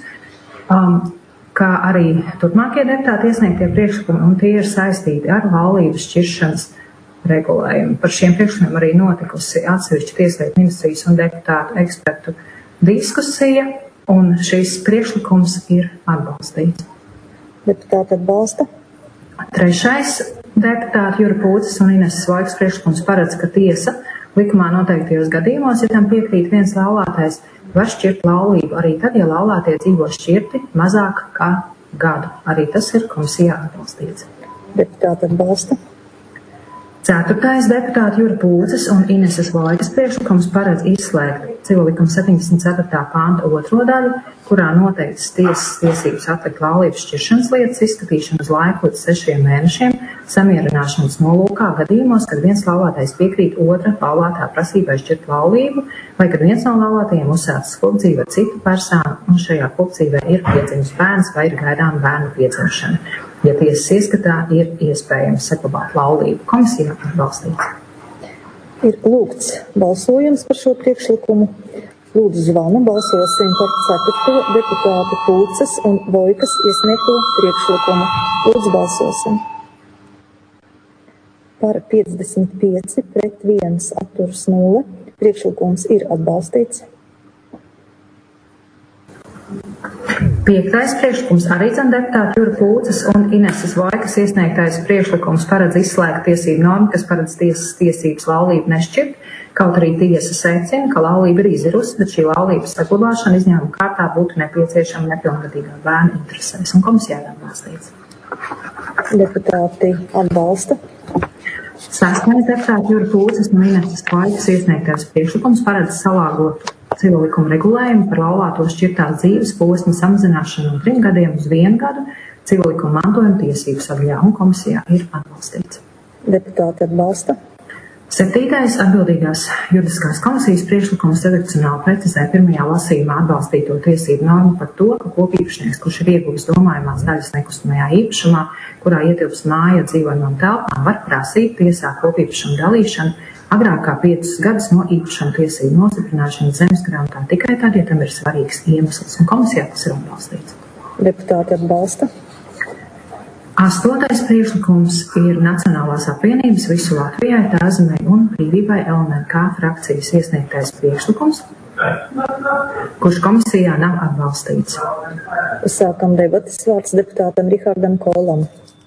kā arī turpmākie deputāti iesniegtie priekšlikumi, un tie ir saistīti ar laulības šķiršanas regulējumu. Par šiem priekšlikumiem arī notikusi atsevišķa Tieslietu ministrijas un deputātu ekspertu diskusija, un šis priekšlikums ir atbalstīts. Deputāti atbalsta. Trešais deputāti Jura Pūces un Ineses Vojgas priekšlikums paredz, ka tiesa likumā noteiktajos gadījumos, ja tam piekrīt viens laulātais, var šķirt laulību arī tad, ja laulātie dzīvo šķirti mazāk kā gadu. Arī tas ir komisijā atbalstīts. Deputāti atbalsta. Ceturtais deputāti Jura Pūces un Ineses Vojgas priekšlikums paredz izslēgt civillikuma 74. panta 2. daļu, kurā noteikts tiesas tiesības atlikt laulības šķiršanas lietas izskatīšanu uz laiku līdz 6 mēnešiem samierināšanas nolūkā gadījumos, kad viens laulātais piekrīt otra laulātā prasībai šķirt laulību, vai kad viens no laulātajiem uzsācis kopdzīvi ar citu personu un šajā kopdzīvē ir piedzimis bērns vai ir gaidām bērnu piedzimšana. Ja tiesas ieskatā ir iespējams saglabāt laulību. Komisijā atbalstīts. Ir lūgts balsojums par šo priekšlikumu. Lūdzu zvanu, balsosim par 4. deputātu Pūces un Vojgas iesniegto priekšlikumu. Lūdzu balsosim. Par 55 pret 1 atturas 0. Priekšlikums ir atbalstīts. 5. priekšlikums arī deputāti Jura Pūces un Ineses Vojgas iesniegtais priekšlikums paredz izslēgt tiesību normu, kas paredz tiesas tiesības laulību nešķirt, kaut arī tiesa secina, ka laulība ir izirusi, bet šī laulības saglabāšana izņēmuma kārtā būtu nepieciešama nepilngadīgā bērna interesēs, un komisijā ir atbalstīts. Deputāti atbalsta. 6. deputāti Jura Pūces un Ineses Vojgas iesniegtais priekšlikums paredz salāgot civillikuma regulējumu par laulāto šķirtās dzīves posma samazināšanu no 3 gadiem uz 1 gadu civillikuma mantojuma tiesību sadaļā, un komisijā ir atbalstīts. Deputāti atbalsta. 7. atbildīgās juridiskās komisijas priekšlikums redakcionāli precizē pirmajā lasījumā atbalstīto tiesību normu par to, ka kopīpašnieks, kurš ir ieguvis domājumās daļas nekustamajā īpašumā, kurā ietilpst māja dzīvojamām telpām, var prasīt tiesā kopīpašumu dalīšanu agrāk kā 5 gadus no īpašuma tiesību nostiprināšanas zemesgrāmatā tikai tad, ja tam ir svarīgs iemesls, un komisijā tas ir atbalstīts. Deputāti atbalsta. 8. priekšlikums ir Nacionālās apvienības Visu Latvijai, Tāzemei un Brīvībai LNK frakcijas iesniegtais priekšlikums, kurš komisijā nav atbalstīts. Sākam debatas, vārds deputātam Rihardam Kolam.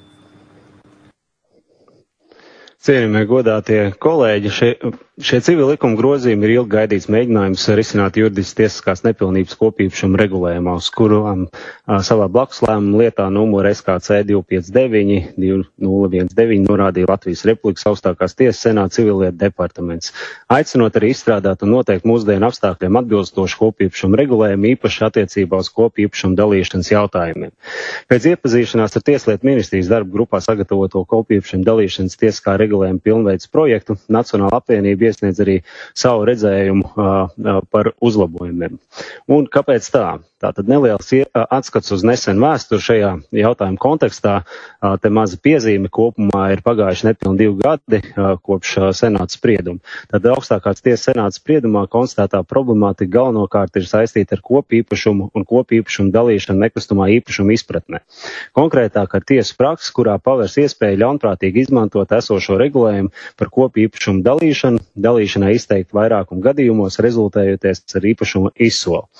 Cienījamie godātie kolēģi, šie civil likuma grozījumi ir ilgi gaidīts mēģinājums risināt juridiskas tiesiskās nepilnības kopīpašuma regulējumā, uz kurām savā blakus lēmuma lietā numuru SKC 259-2019 norādīja Latvijas Republikas augstākās tiesas senāta civilietu departaments, aicinot arī izstrādāt un noteikt mūsdienu apstākļiem atbilstošu kopīpašuma regulējumu īpaši attiecībā uz kopīpašuma dalīšanas jautājumiem. Pēc iepazīšanās ar Tieslietu ministrijas darba grupā sagatavoto kopīpašuma dalīšanas tiesiskā regulējuma pilnveids projektu, Nacionāla apvienība iesniedz arī savu redzējumu par uzlabojumiem. Un kāpēc tā? Tātad neliels atskats uz nesenu vēsturi šajā jautājuma kontekstā. Te maza piezīme, kopumā ir pagājuši nepilni 2 gadi kopš senāta sprieduma. Tad augstākās tiesas senāta spriedumā konstatētā problemātika galvenokārt ir saistīta ar kopīpašumu un kopīpašumu dalīšanu nekustamā īpašuma izpratnē. Konkrētāk ar tiesu praksi, kurā pavērs iespēju ļaunprātīgi izmantot esošo regulējumu par kopīpašumu dalīšanu, dalīšanai izteikt vairākumu gadījumos, rezultējoties ar īpašuma izsoli.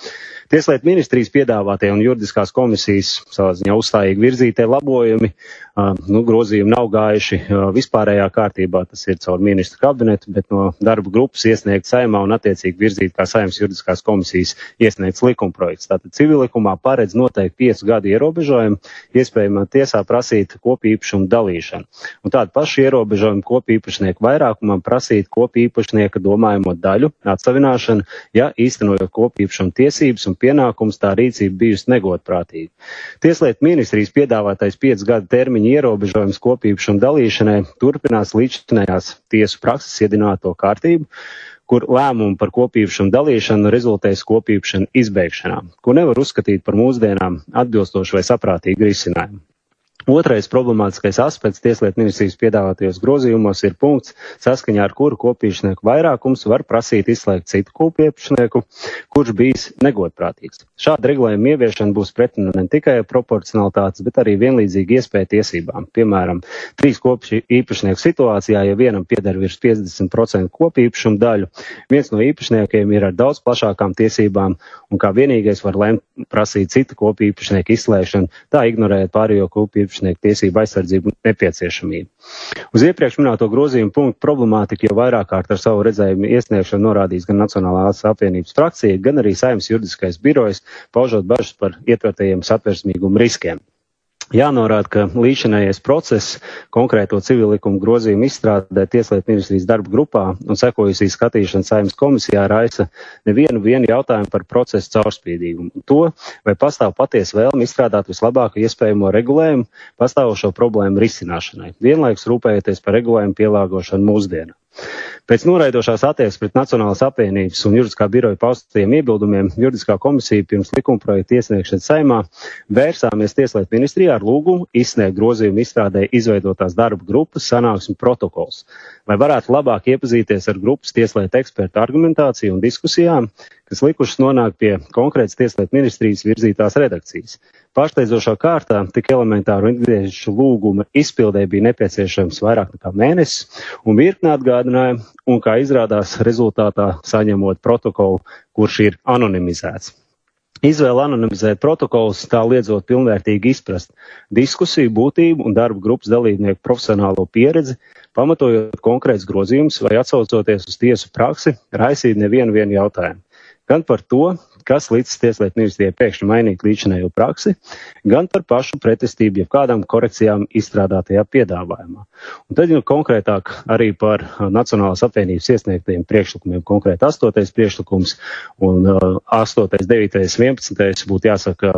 Tieslietu ministrijas piedāvātie un juridiskās komisijas savā ziņā uzstājīgi virzītie labojumi, grozījumi nav gājuši vispārējā kārtībā, tas ir caur ministru kabinetu, bet no darba grupas iesniegt Saeimā un attiecīgi virzīt kā Saeimas juridiskās komisijas iesniegts likumprojekts. Tātad civilikumā paredz noteikti 5 gadu ierobežojumu, iespējamā tiesā prasīt kopīpašumu dalīšanu. Un tādu pašu ierobežojumu kopīpašnieku vairākumam prasīt kopīpašnieka domājamo daļu atsavināšanu, ja īstenojot kopīpašumu tiesības un pienākums tā rīcība bijusi negodprātīga. Tieslietu ministrijas piedāvātais 5 gadu termiņa ierobežojums kopīpašumu dalīšanai turpinās līdzinājās tiesu prakses iedināto kārtību, kur lēmumu par kopīpašumu dalīšanu rezultēs kopīpašana izbeigšanā, ko nevar uzskatīt par mūsdienām atbilstošu vai saprātīgu risinājumu. Otrais problemātiskais aspekts Tieslietu ministrijas piedāvātajos grozījumos ir punkts, saskaņā ar kuru kopīpašnieku vairākums var prasīt izslēgt citu kopīpašnieku, kurš bijis negodprātīgs. Šāda regulējuma ieviešana būs pretrunā ne tikai proporcionalitātes, bet arī vienlīdzīgi iespēja tiesībām. Piemēram, 3 kopīpašnieku situācijā, ja vienam pieder virs 50% kopīpašumu daļu, viens no īpašniekiem ir ar daudz plašākām tiesībām un kā vienīgais var lemt prasīt citu kopīpašnieku izslēgšanu, tā ignorējot pārējo kopīpašnieku tiesību aizsardzību nepieciešamību. Uz iepriekš minēto grozījumu punktu problemātiku jau vairāk kārt ar savu redzējumu iesniegšanu norādījis gan Nacionālās apvienības frakcija, gan arī Saeimas juridiskais birojs, paužot bažas par ietvertajiem satversmīguma riskiem. Jānorāda, ka līdzinājais process konkrēto civilikumu grozījumu izstrādē Tieslietu ministrijas darba grupā un sekojusī skatīšana Saeimas komisijā raisa nevienu jautājumu par procesu caurspīdīgumu. To, vai pastāv patiesa vēlme izstrādāt vislabāko iespējamo regulējumu pastāvošo problēmu risināšanai, vienlaikus rūpējoties par regulējumu pielāgošanu mūsdienām. Pēc noraidošās attieksmes pret Nacionālās apvienības un juridiskā biroja paustajiem iebildumiem juridiskā komisija pirms likumprojekta iesniegšanas Saeimā vērsāmies Tieslietu ministrijā ar lūgumu izsniegt grozījumu izstrādē izveidotās darba grupas sanāksmi protokols, lai varētu labāk iepazīties ar grupas tieslietu ekspertu argumentāciju un diskusijām, kas likušas nonākt pie konkrētas Tieslietu ministrijas virzītās redakcijas. Pārsteidzošā kārtā tik elementāru ikdienas lūguma izpildē bija nepieciešams vairāk nekā mēnesis un virkni atgādinājumu, un kā izrādās rezultātā saņemot protokolu, kurš ir anonimizēts. Izvēle anonimizēt protokolus tā liedzot pilnvērtīgi izprast diskusiju būtību un darba grupas dalībnieku profesionālo pieredzi, pamatojot konkrēts grozījums vai atsaucoties uz tiesu praksi, raisīt nevienu jautājumu. Gan par to, kas līdz Tieslietu ministrijai pēkšņi mainīt līdzinējo praksi, gan par pašu pretestību jebkādām korekcijām izstrādātajā piedāvājumā. Un tad konkrētāk arī par Nacionālās apvienības iesniegtajiem priekšlikumiem, konkrēti 8. priekšlikums un 8., 9., 11. būtu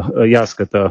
jāskata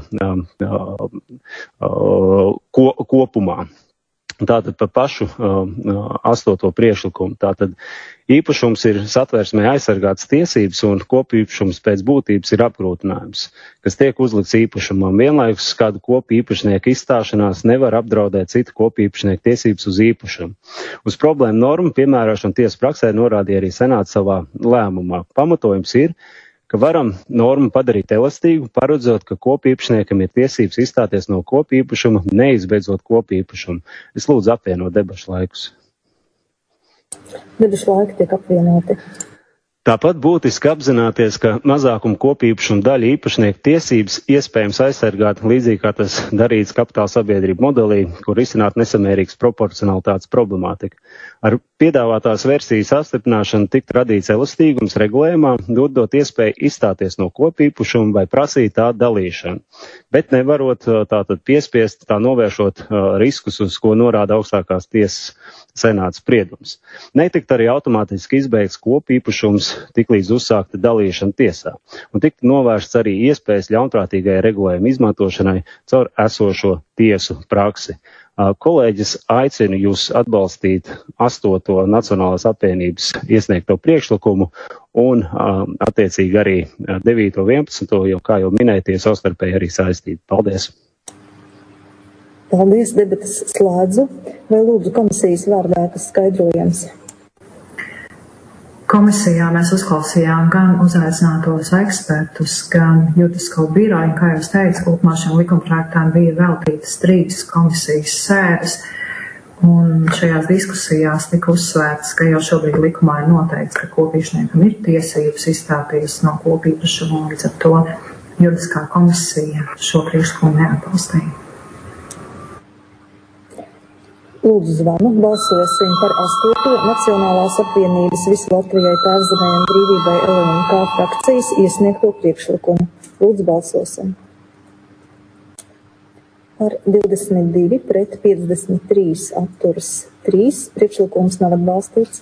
kopumā. Tātad par pašu 8. priekšlikumu. Tātad īpašums ir satversmē aizsargāts tiesības un kopīpašums pēc būtības ir apgrūtinājums, kas tiek uzlikts īpašumam. Vienlaikus kādu kopīpašnieku izstāšanās nevar apdraudēt citu kopīpašnieku tiesības uz īpašumu. Uz problēmu normu piemērošanu tiesas praksē norādīja arī Senāts savā lēmumā. Pamatojums ir, ka varam normu padarīt elastīgu, paredzot, ka kopīpašniekam ir tiesības izstāties no kopīpašuma, neizbeidzot kopīpašumu. Es lūdzu apvienot debašu laikus. Debašu laiki tiek apvienoti. Tāpat būtiski apzināties, ka mazākuma kopīpašuma daļa īpašnieku tiesības iespējams aizsargāt līdzīgi kā tas darīts kapitāla sabiedrību modelī, kur risināt nesamērīgas proporcionalitātes problemātika. Ar piedāvātās versijas apstiprināšanu tikt radīts elastīgums regulējumā, dot iespēju izstāties no kopīpašuma vai prasīt tā dalīšanu, bet nevarot tātad piespiest, tā novēršot riskus, uz ko norāda augstākās tiesas Senāts spriedums. Netikt arī automātiski izbeigts kopīpašums tiklīdz uzsākta dalīšana tiesā, un tikt novērsts arī iespējas ļaunprātīgai regulējuma izmantošanai caur esošo tiesu praksi. Kolēģis aicinu jūs atbalstīt 8. Nacionālās apvienības iesniegto priekšlikumu un attiecīgi arī 9. 11. jo, kā jau minēties, savstarpēji arī saistīti. Paldies! Paldies, debatas slēdzu. Vai lūdzu komisijas vārdā kas skaidrojams? Komisijā mēs uzklausījām gan uzaicinātos ekspertus, gan juridisko biroju, kā jau es teicu, kopumā šiem likumprojektām bija veltītas 3 komisijas sēdes. Un šajās diskusijās tika uzsvērts, ka jau šobrīd likumā ir noteikts, ka kopīpašniekam ir tiesības izstāties no kopīpašuma, un līdz ar to juridiskā komisija šo priekšlikumu neatbalstīja. Lūdzu zvanu, balsosim par 8. Nacionālās apvienības Visu Latvijai, Tēvzemei un brīvībai LNK frakcijas iesniegto priekšlikumu. Lūdzu balsosim. Par 22 pret 53 atturas 3. Priekšlikums nav atbalstīts.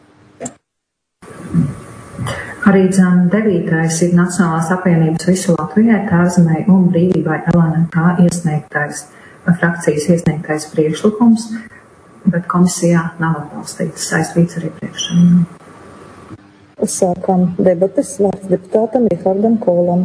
Arī 9. ir Nacionālās apvienības Visu Latvijai, Tēvzemei un brīvībai LNK frakcijas iesniegtais priekšlikums, bet komisijā nav atbalstīts, saistīts ar iepriekšējiem. Sākam debates, vārds deputātam Rihardam Kolam.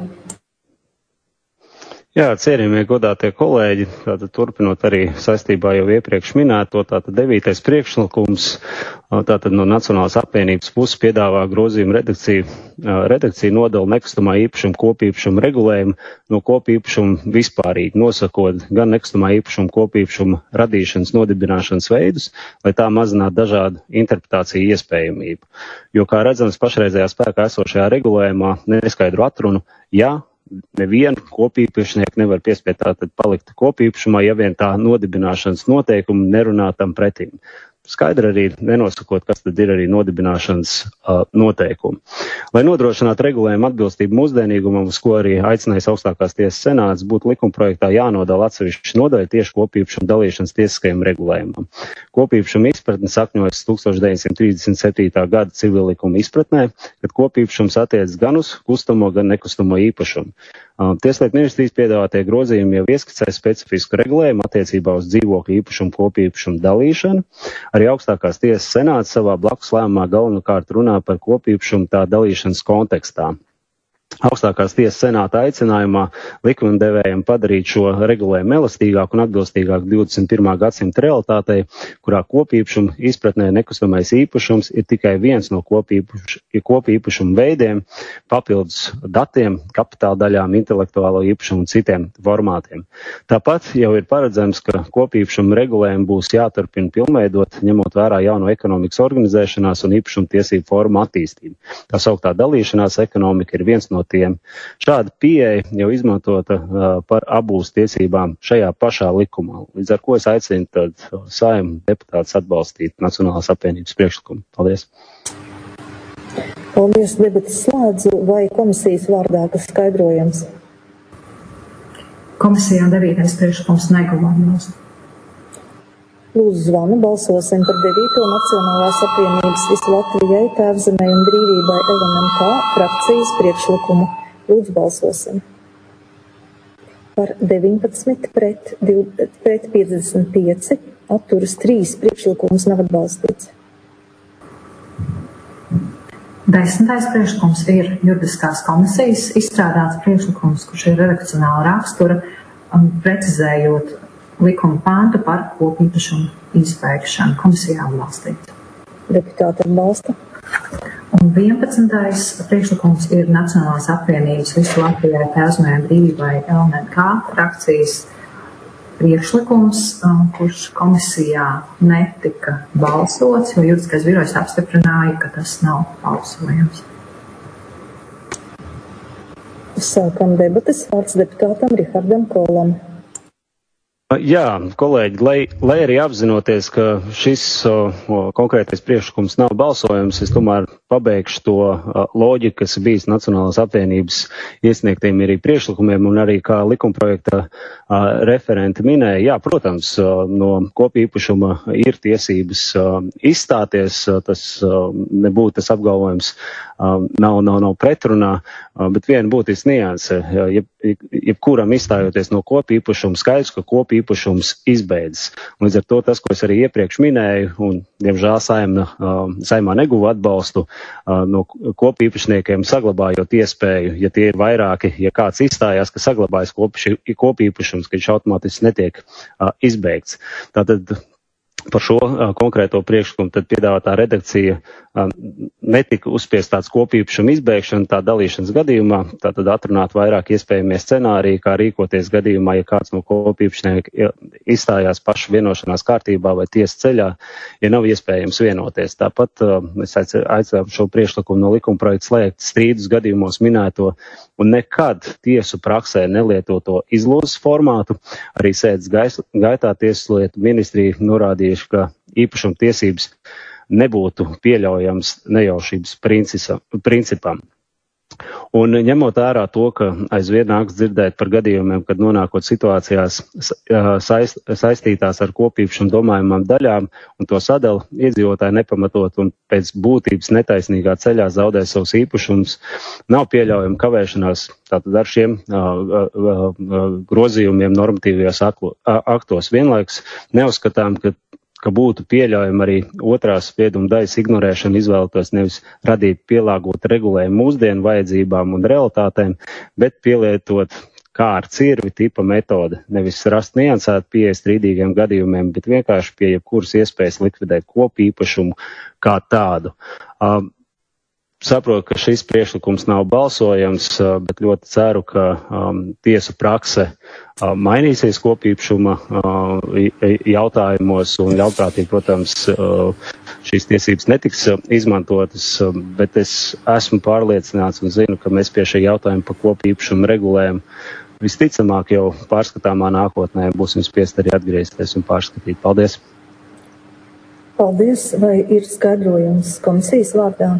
Jā, cienījamie godātie kolēģi, tātad turpinot arī saistībā jau iepriekš minēto, tātad 9. priekšlikums, tātad no Nacionālās apvienības puses piedāvā grozījumu redakciju nodala nekustamā īpašuma kopīpašuma regulējumu no kopīpašuma vispārīgi, nosakot gan nekustamā īpašuma kopīpašuma radīšanas nodibināšanas veidus, lai tā mazinātu dažādu interpretāciju iespējamību. Jo, kā redzams, pašreizējā spēkā esošajā regulējumā neskaidru atrunu, ja nevienu kopīpašnieku nevar piespiest tātad palikt kopīpašumā, ja vien tā nodibināšanas noteikumi nerunā tam pretim. Skaidri arī nenosakot, kas tad ir arī nodibināšanas noteikumi. Lai nodrošinātu regulējumu atbilstību mūsdienīgumam, uz ko arī aicinājis augstākās tiesas senāts, būtu likumprojektā jānodala atsevišķi nodaļa tieši kopīpašuma dalīšanas tiesiskajam regulējumam. Kopīpašuma izpratne sakņojas 1937. gada civillikuma izpratnē, kad kopīpašums attiecas gan uz kustamo, gan nekustamo īpašumu. Tieslietu ministrijas piedāvātie grozījumi jau ieskicē specifisku regulējumu attiecībā uz dzīvokļu īpašumu kopīpašumu dalīšanu. Arī augstākās tiesas senāts savā blakus lēmumā galvenokārt runā par kopīpašumu tā dalīšanas kontekstā. Augstākās tiesas senāta aicinājumā likumdevējiem padarīt šo regulējumu elastīgāku un atbilstīgāku 21. gadsimta realitātei, kurā kopīpašuma izpratnē nekustamais īpašums ir tikai viens no kopīpašuma veidiem, papildus datiem, kapitāla daļām, intelektuālo īpašumu un citiem formātiem. Tāpat jau ir paredzams, ka kopīpašuma regulējumu būs jāturpina pilnveidot, ņemot vērā jauno ekonomikas organizēšanās un īpašuma tiesību formu attīstību. Tā sauktā dalīšanās ekonomika ir viens no tiem. Šāda pieeja jau izmantota par abūs tiesībām šajā pašā likumā. Līdz ar ko es aicinu tad Saeimu deputātus atbalstīt Nacionālās apvienības priekšlikumu. Paldies. Paldies, debatas slēdzu. Vai komisijas vārdā kas skaidrojams? Komisijā 9. priekšlikums neguva atbalstu. Lūdzu zvanu, balsosim par 9. Nacionālās apvienības Visu Latvijai, Tēvzemei un brīvībai LNK frakcijas priekšlikumu. Lūdzu balsosim. Par 19 pret 55 atturas 3 priekšlikums nav atbalstīts. 10. priekšlikums ir juridiskās komisijas izstrādāts priekšlikums, kurš ir redakcionāla rakstura, precizējot likuma pāntu par kopīpašumu izbeigšanu. Komisijā atbalstīts. Deputāti atbalsta. Un 11. priekšlikums ir Nacionālās apvienības Visu Latvijai, Tēvzemei un brīvībai LNK frakcijas priekšlikums, kurš komisijā netika balsots, jo juridiskais birojs apstiprināja, ka tas nav balsojams. Sākam debates, vārds deputātam Rihardam Kolam. Jā, kolēģi, lai arī apzinoties, ka šis konkrētais priekšlikums nav balsojams, es tomēr pabeigšu to loģiku, kas ir bijis Nacionālās apvienības iesniegtiem arī priekšlikumiem un arī kā likumprojekta referenti minēja. Jā, protams, no kopīpašuma ir tiesības izstāties, tas nebūtu tas apgalvojums, nav pretrunā, bet viena būtiska nianse, jebkuram izstājoties no kopīpašuma, skaidrs, ka kopīpašums izbeidzas. Līdz ar to tas, ko es arī iepriekš minēju, un diemžēl Saeimā neguva atbalstu no kopīpašniekiem saglabājot iespēju, ja tie ir vairāki, ja kāds izstājās, ka saglabājas kopīpašums, ka viņš automātiski netiek izbeigts. Tātad par šo konkrēto priekšlikumu, tad piedāvātā redakcija netika uzspiest tāds kopīpašuma izbēgšana tā dalīšanas gadījumā, tātad atrunāt vairāk iespējamie scenāriji, kā rīkoties gadījumā, ja kāds no kopīpašniekiem izstājās pašu vienošanās kārtībā vai tiesas ceļā, ja nav iespējams vienoties. Tāpat mēs aicinām šo priekšlikumu no likumprojekta slēgt strīdus gadījumos minēto un nekad tiesu praksē nelietoto izlozes formātu. Arī sēdes gaitā Tieslietu ministrija norādījuši, ka īpašuma tiesības nebūtu pieļaujams nejaušības principam. Un ņemot ārā to, ka aizvien nāks dzirdēt par gadījumiem, kad nonākot situācijās saistītās ar kopīpašumu domājumām daļām un to sadala, iedzīvotāji nepamatot un pēc būtības netaisnīgā ceļā zaudē savus īpašumus, nav pieļaujama kavēšanās tātad ar šiem grozījumiem normatīvajos aktos. Vienlaikus neuzskatām, ka būtu pieļaujama arī otrās sprieduma daļas ignorēšana, izvēlētos nevis radīt pielāgot regulējumu mūsdienu vajadzībām un realitātēm, bet pielietot kā ar cirvi tipa metode, nevis rast niansētu pieeja strīdīgiem gadījumiem, bet vienkārši pie jebkuras iespējas likvidēt kopīpašumu kā tādu. Saprotu, ka šis priekšlikums nav balsojams, bet ļoti ceru, ka tiesu prakse mainīsies kopīpašuma jautājumos un ļaunprātīgi, protams, šīs tiesības netiks izmantotas, bet es esmu pārliecināts un zinu, ka mēs pie šī jautājuma par kopīpašumu regulējumu visticamāk jau pārskatāmā nākotnē būsim spiest arī atgriezties un pārskatīt. Paldies! Paldies! Vai ir skaidrojums komisijas vārdā?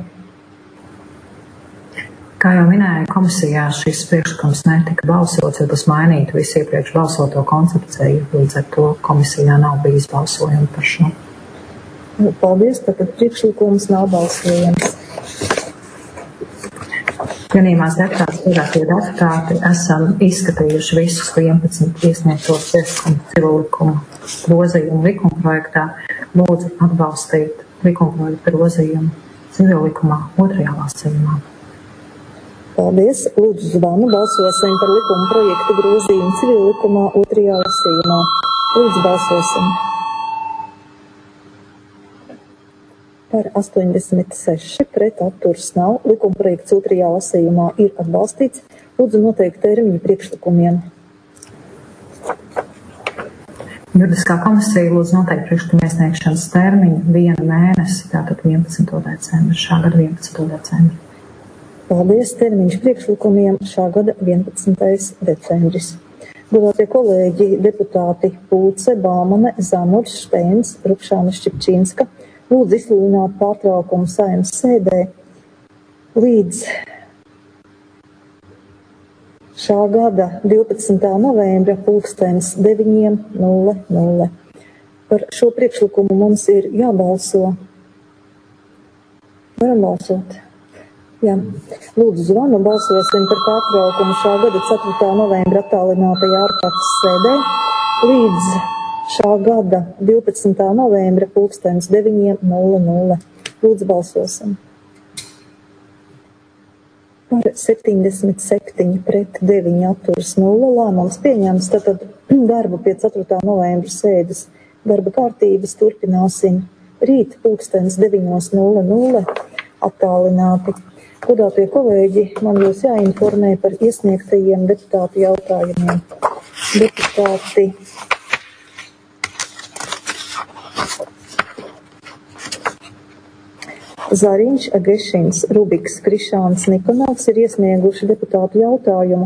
Kā jau minēja, komisijā šis priekšlikums netika balsots, jo tas mainītu visu iepriekš balsoto koncepciju, līdz ar to komisijā nav bijis balsojumi par šo. Paldies, tātad priekšlikums nav balsojams. Cienījamās deputātes, godātie deputāti, esam izskatījuši visus 11 iesniegtos priekšlikumu civillikuma grozījumu likumprojektā. Lūdzu atbalstīt likumprojekta grozījumu civillikumā otrajā lasījumā. Paldies. Lūdzu zvanu. Balsosim par likuma projektu grozījumu civillikumā otrajā lasījumā. Lūdzu balsosim. Par 86 pret atturs nav. Likuma projekts otrajā lasījumā ir atbalstīts. Lūdzu noteikt termiņu priekšlikumiem. Juridiskā komisija lūdzu noteikt priekšlikumu iesniegšanas termiņu 1 mēnesi, tātad 11. decembris, šā gada 11. decembris. Paldies, termiņš priekšlikumiem šā gada 11. decembris. Godātie kolēģi, deputāti Pūce, Bāmane, Zamuļs, Šteins, Rupšāne Šķipčīnska lūdzu izsludināt pārtraukumu Saeimas sēdē līdz šā gada 12. novembra 9:00. Par šo priekšlikumu mums ir jābalso. Varam balsot? Jā. Lūdzu zvanu, balsosim par pārtraukumu šā gada 4. novembra attālinātajā ārkārtas sēdē līdz šā gada 12. novembra 9:00. Lūdzu balsosim. Par 77 pret 9 atturas 0 lēmums pieņems, tātad darbu pie 4. novembra sēdes darba kārtības turpināsim rīt 9:00 attālināti. Godātie kolēģi, man jūs jāinformē par iesniegtajiem deputātu jautājumiem. Deputāti Zariņš, Agešins, Rubiks, Krišāns, Nikonovs ir iesnieguši deputātu jautājumu.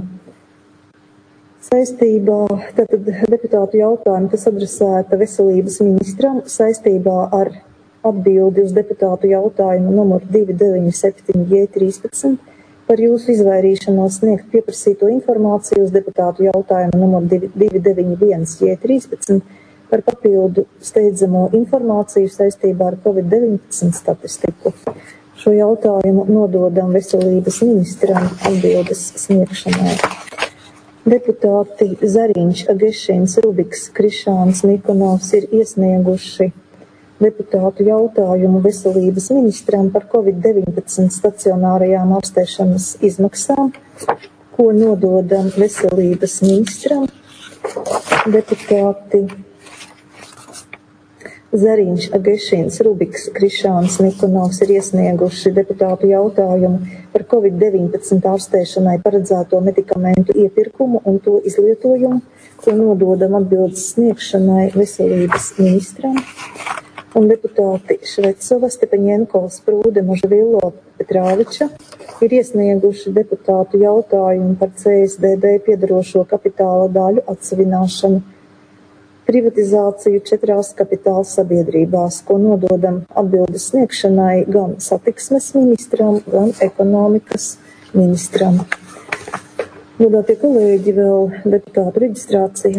Tātad deputātu jautājumu, kas adresēta veselības ministram saistībā ar atbildi uz deputātu jautājumu numur 297J13 par jūsu izvairīšanos sniegt pieprasīto informāciju uz deputātu jautājumu numur 291J13 par papildu steidzamo informāciju saistībā ar COVID-19 statistiku. Šo jautājumu nododam veselības ministram atbildes sniegšanai. Deputāti Zariņš, Agešins, Rubiks, Krišāns, Nikonovs ir iesnieguši deputātu jautājumu veselības ministram par COVID-19 stacionārajām ārstēšanas izmaksām, ko nododam veselības ministram. Deputāti Zariņš, Agešins, Rubiks, Krišāns, Nikonovs ir iesnieguši deputātu jautājumu par COVID-19 ārstēšanai paredzēto medikamentu iepirkumu un to izlietojumu, ko nododam atbildes sniegšanai veselības ministram. Un deputāti Švecova, Stepaņenko, Sprūde, Možavilo, Petrāviča ir iesnieguši deputātu jautājumu par CSDD piedarošo kapitāla daļu atsavināšanu, privatizāciju 4 kapitāla sabiedrībās, ko nododam atbildes sniegšanai gan satiksmes ministram, gan ekonomikas ministram. Godātie kolēģi, vēl deputātu reģistrācija.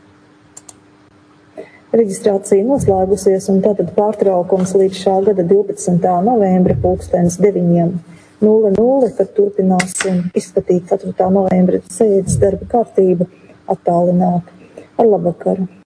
Reģistrācija noslēgusies un tātad pārtraukums līdz šā gada 12. novembra 9:00, kad turpināsim izskatīt 4. novembra sēdes darba kārtību attālināti. Ar labvakaru!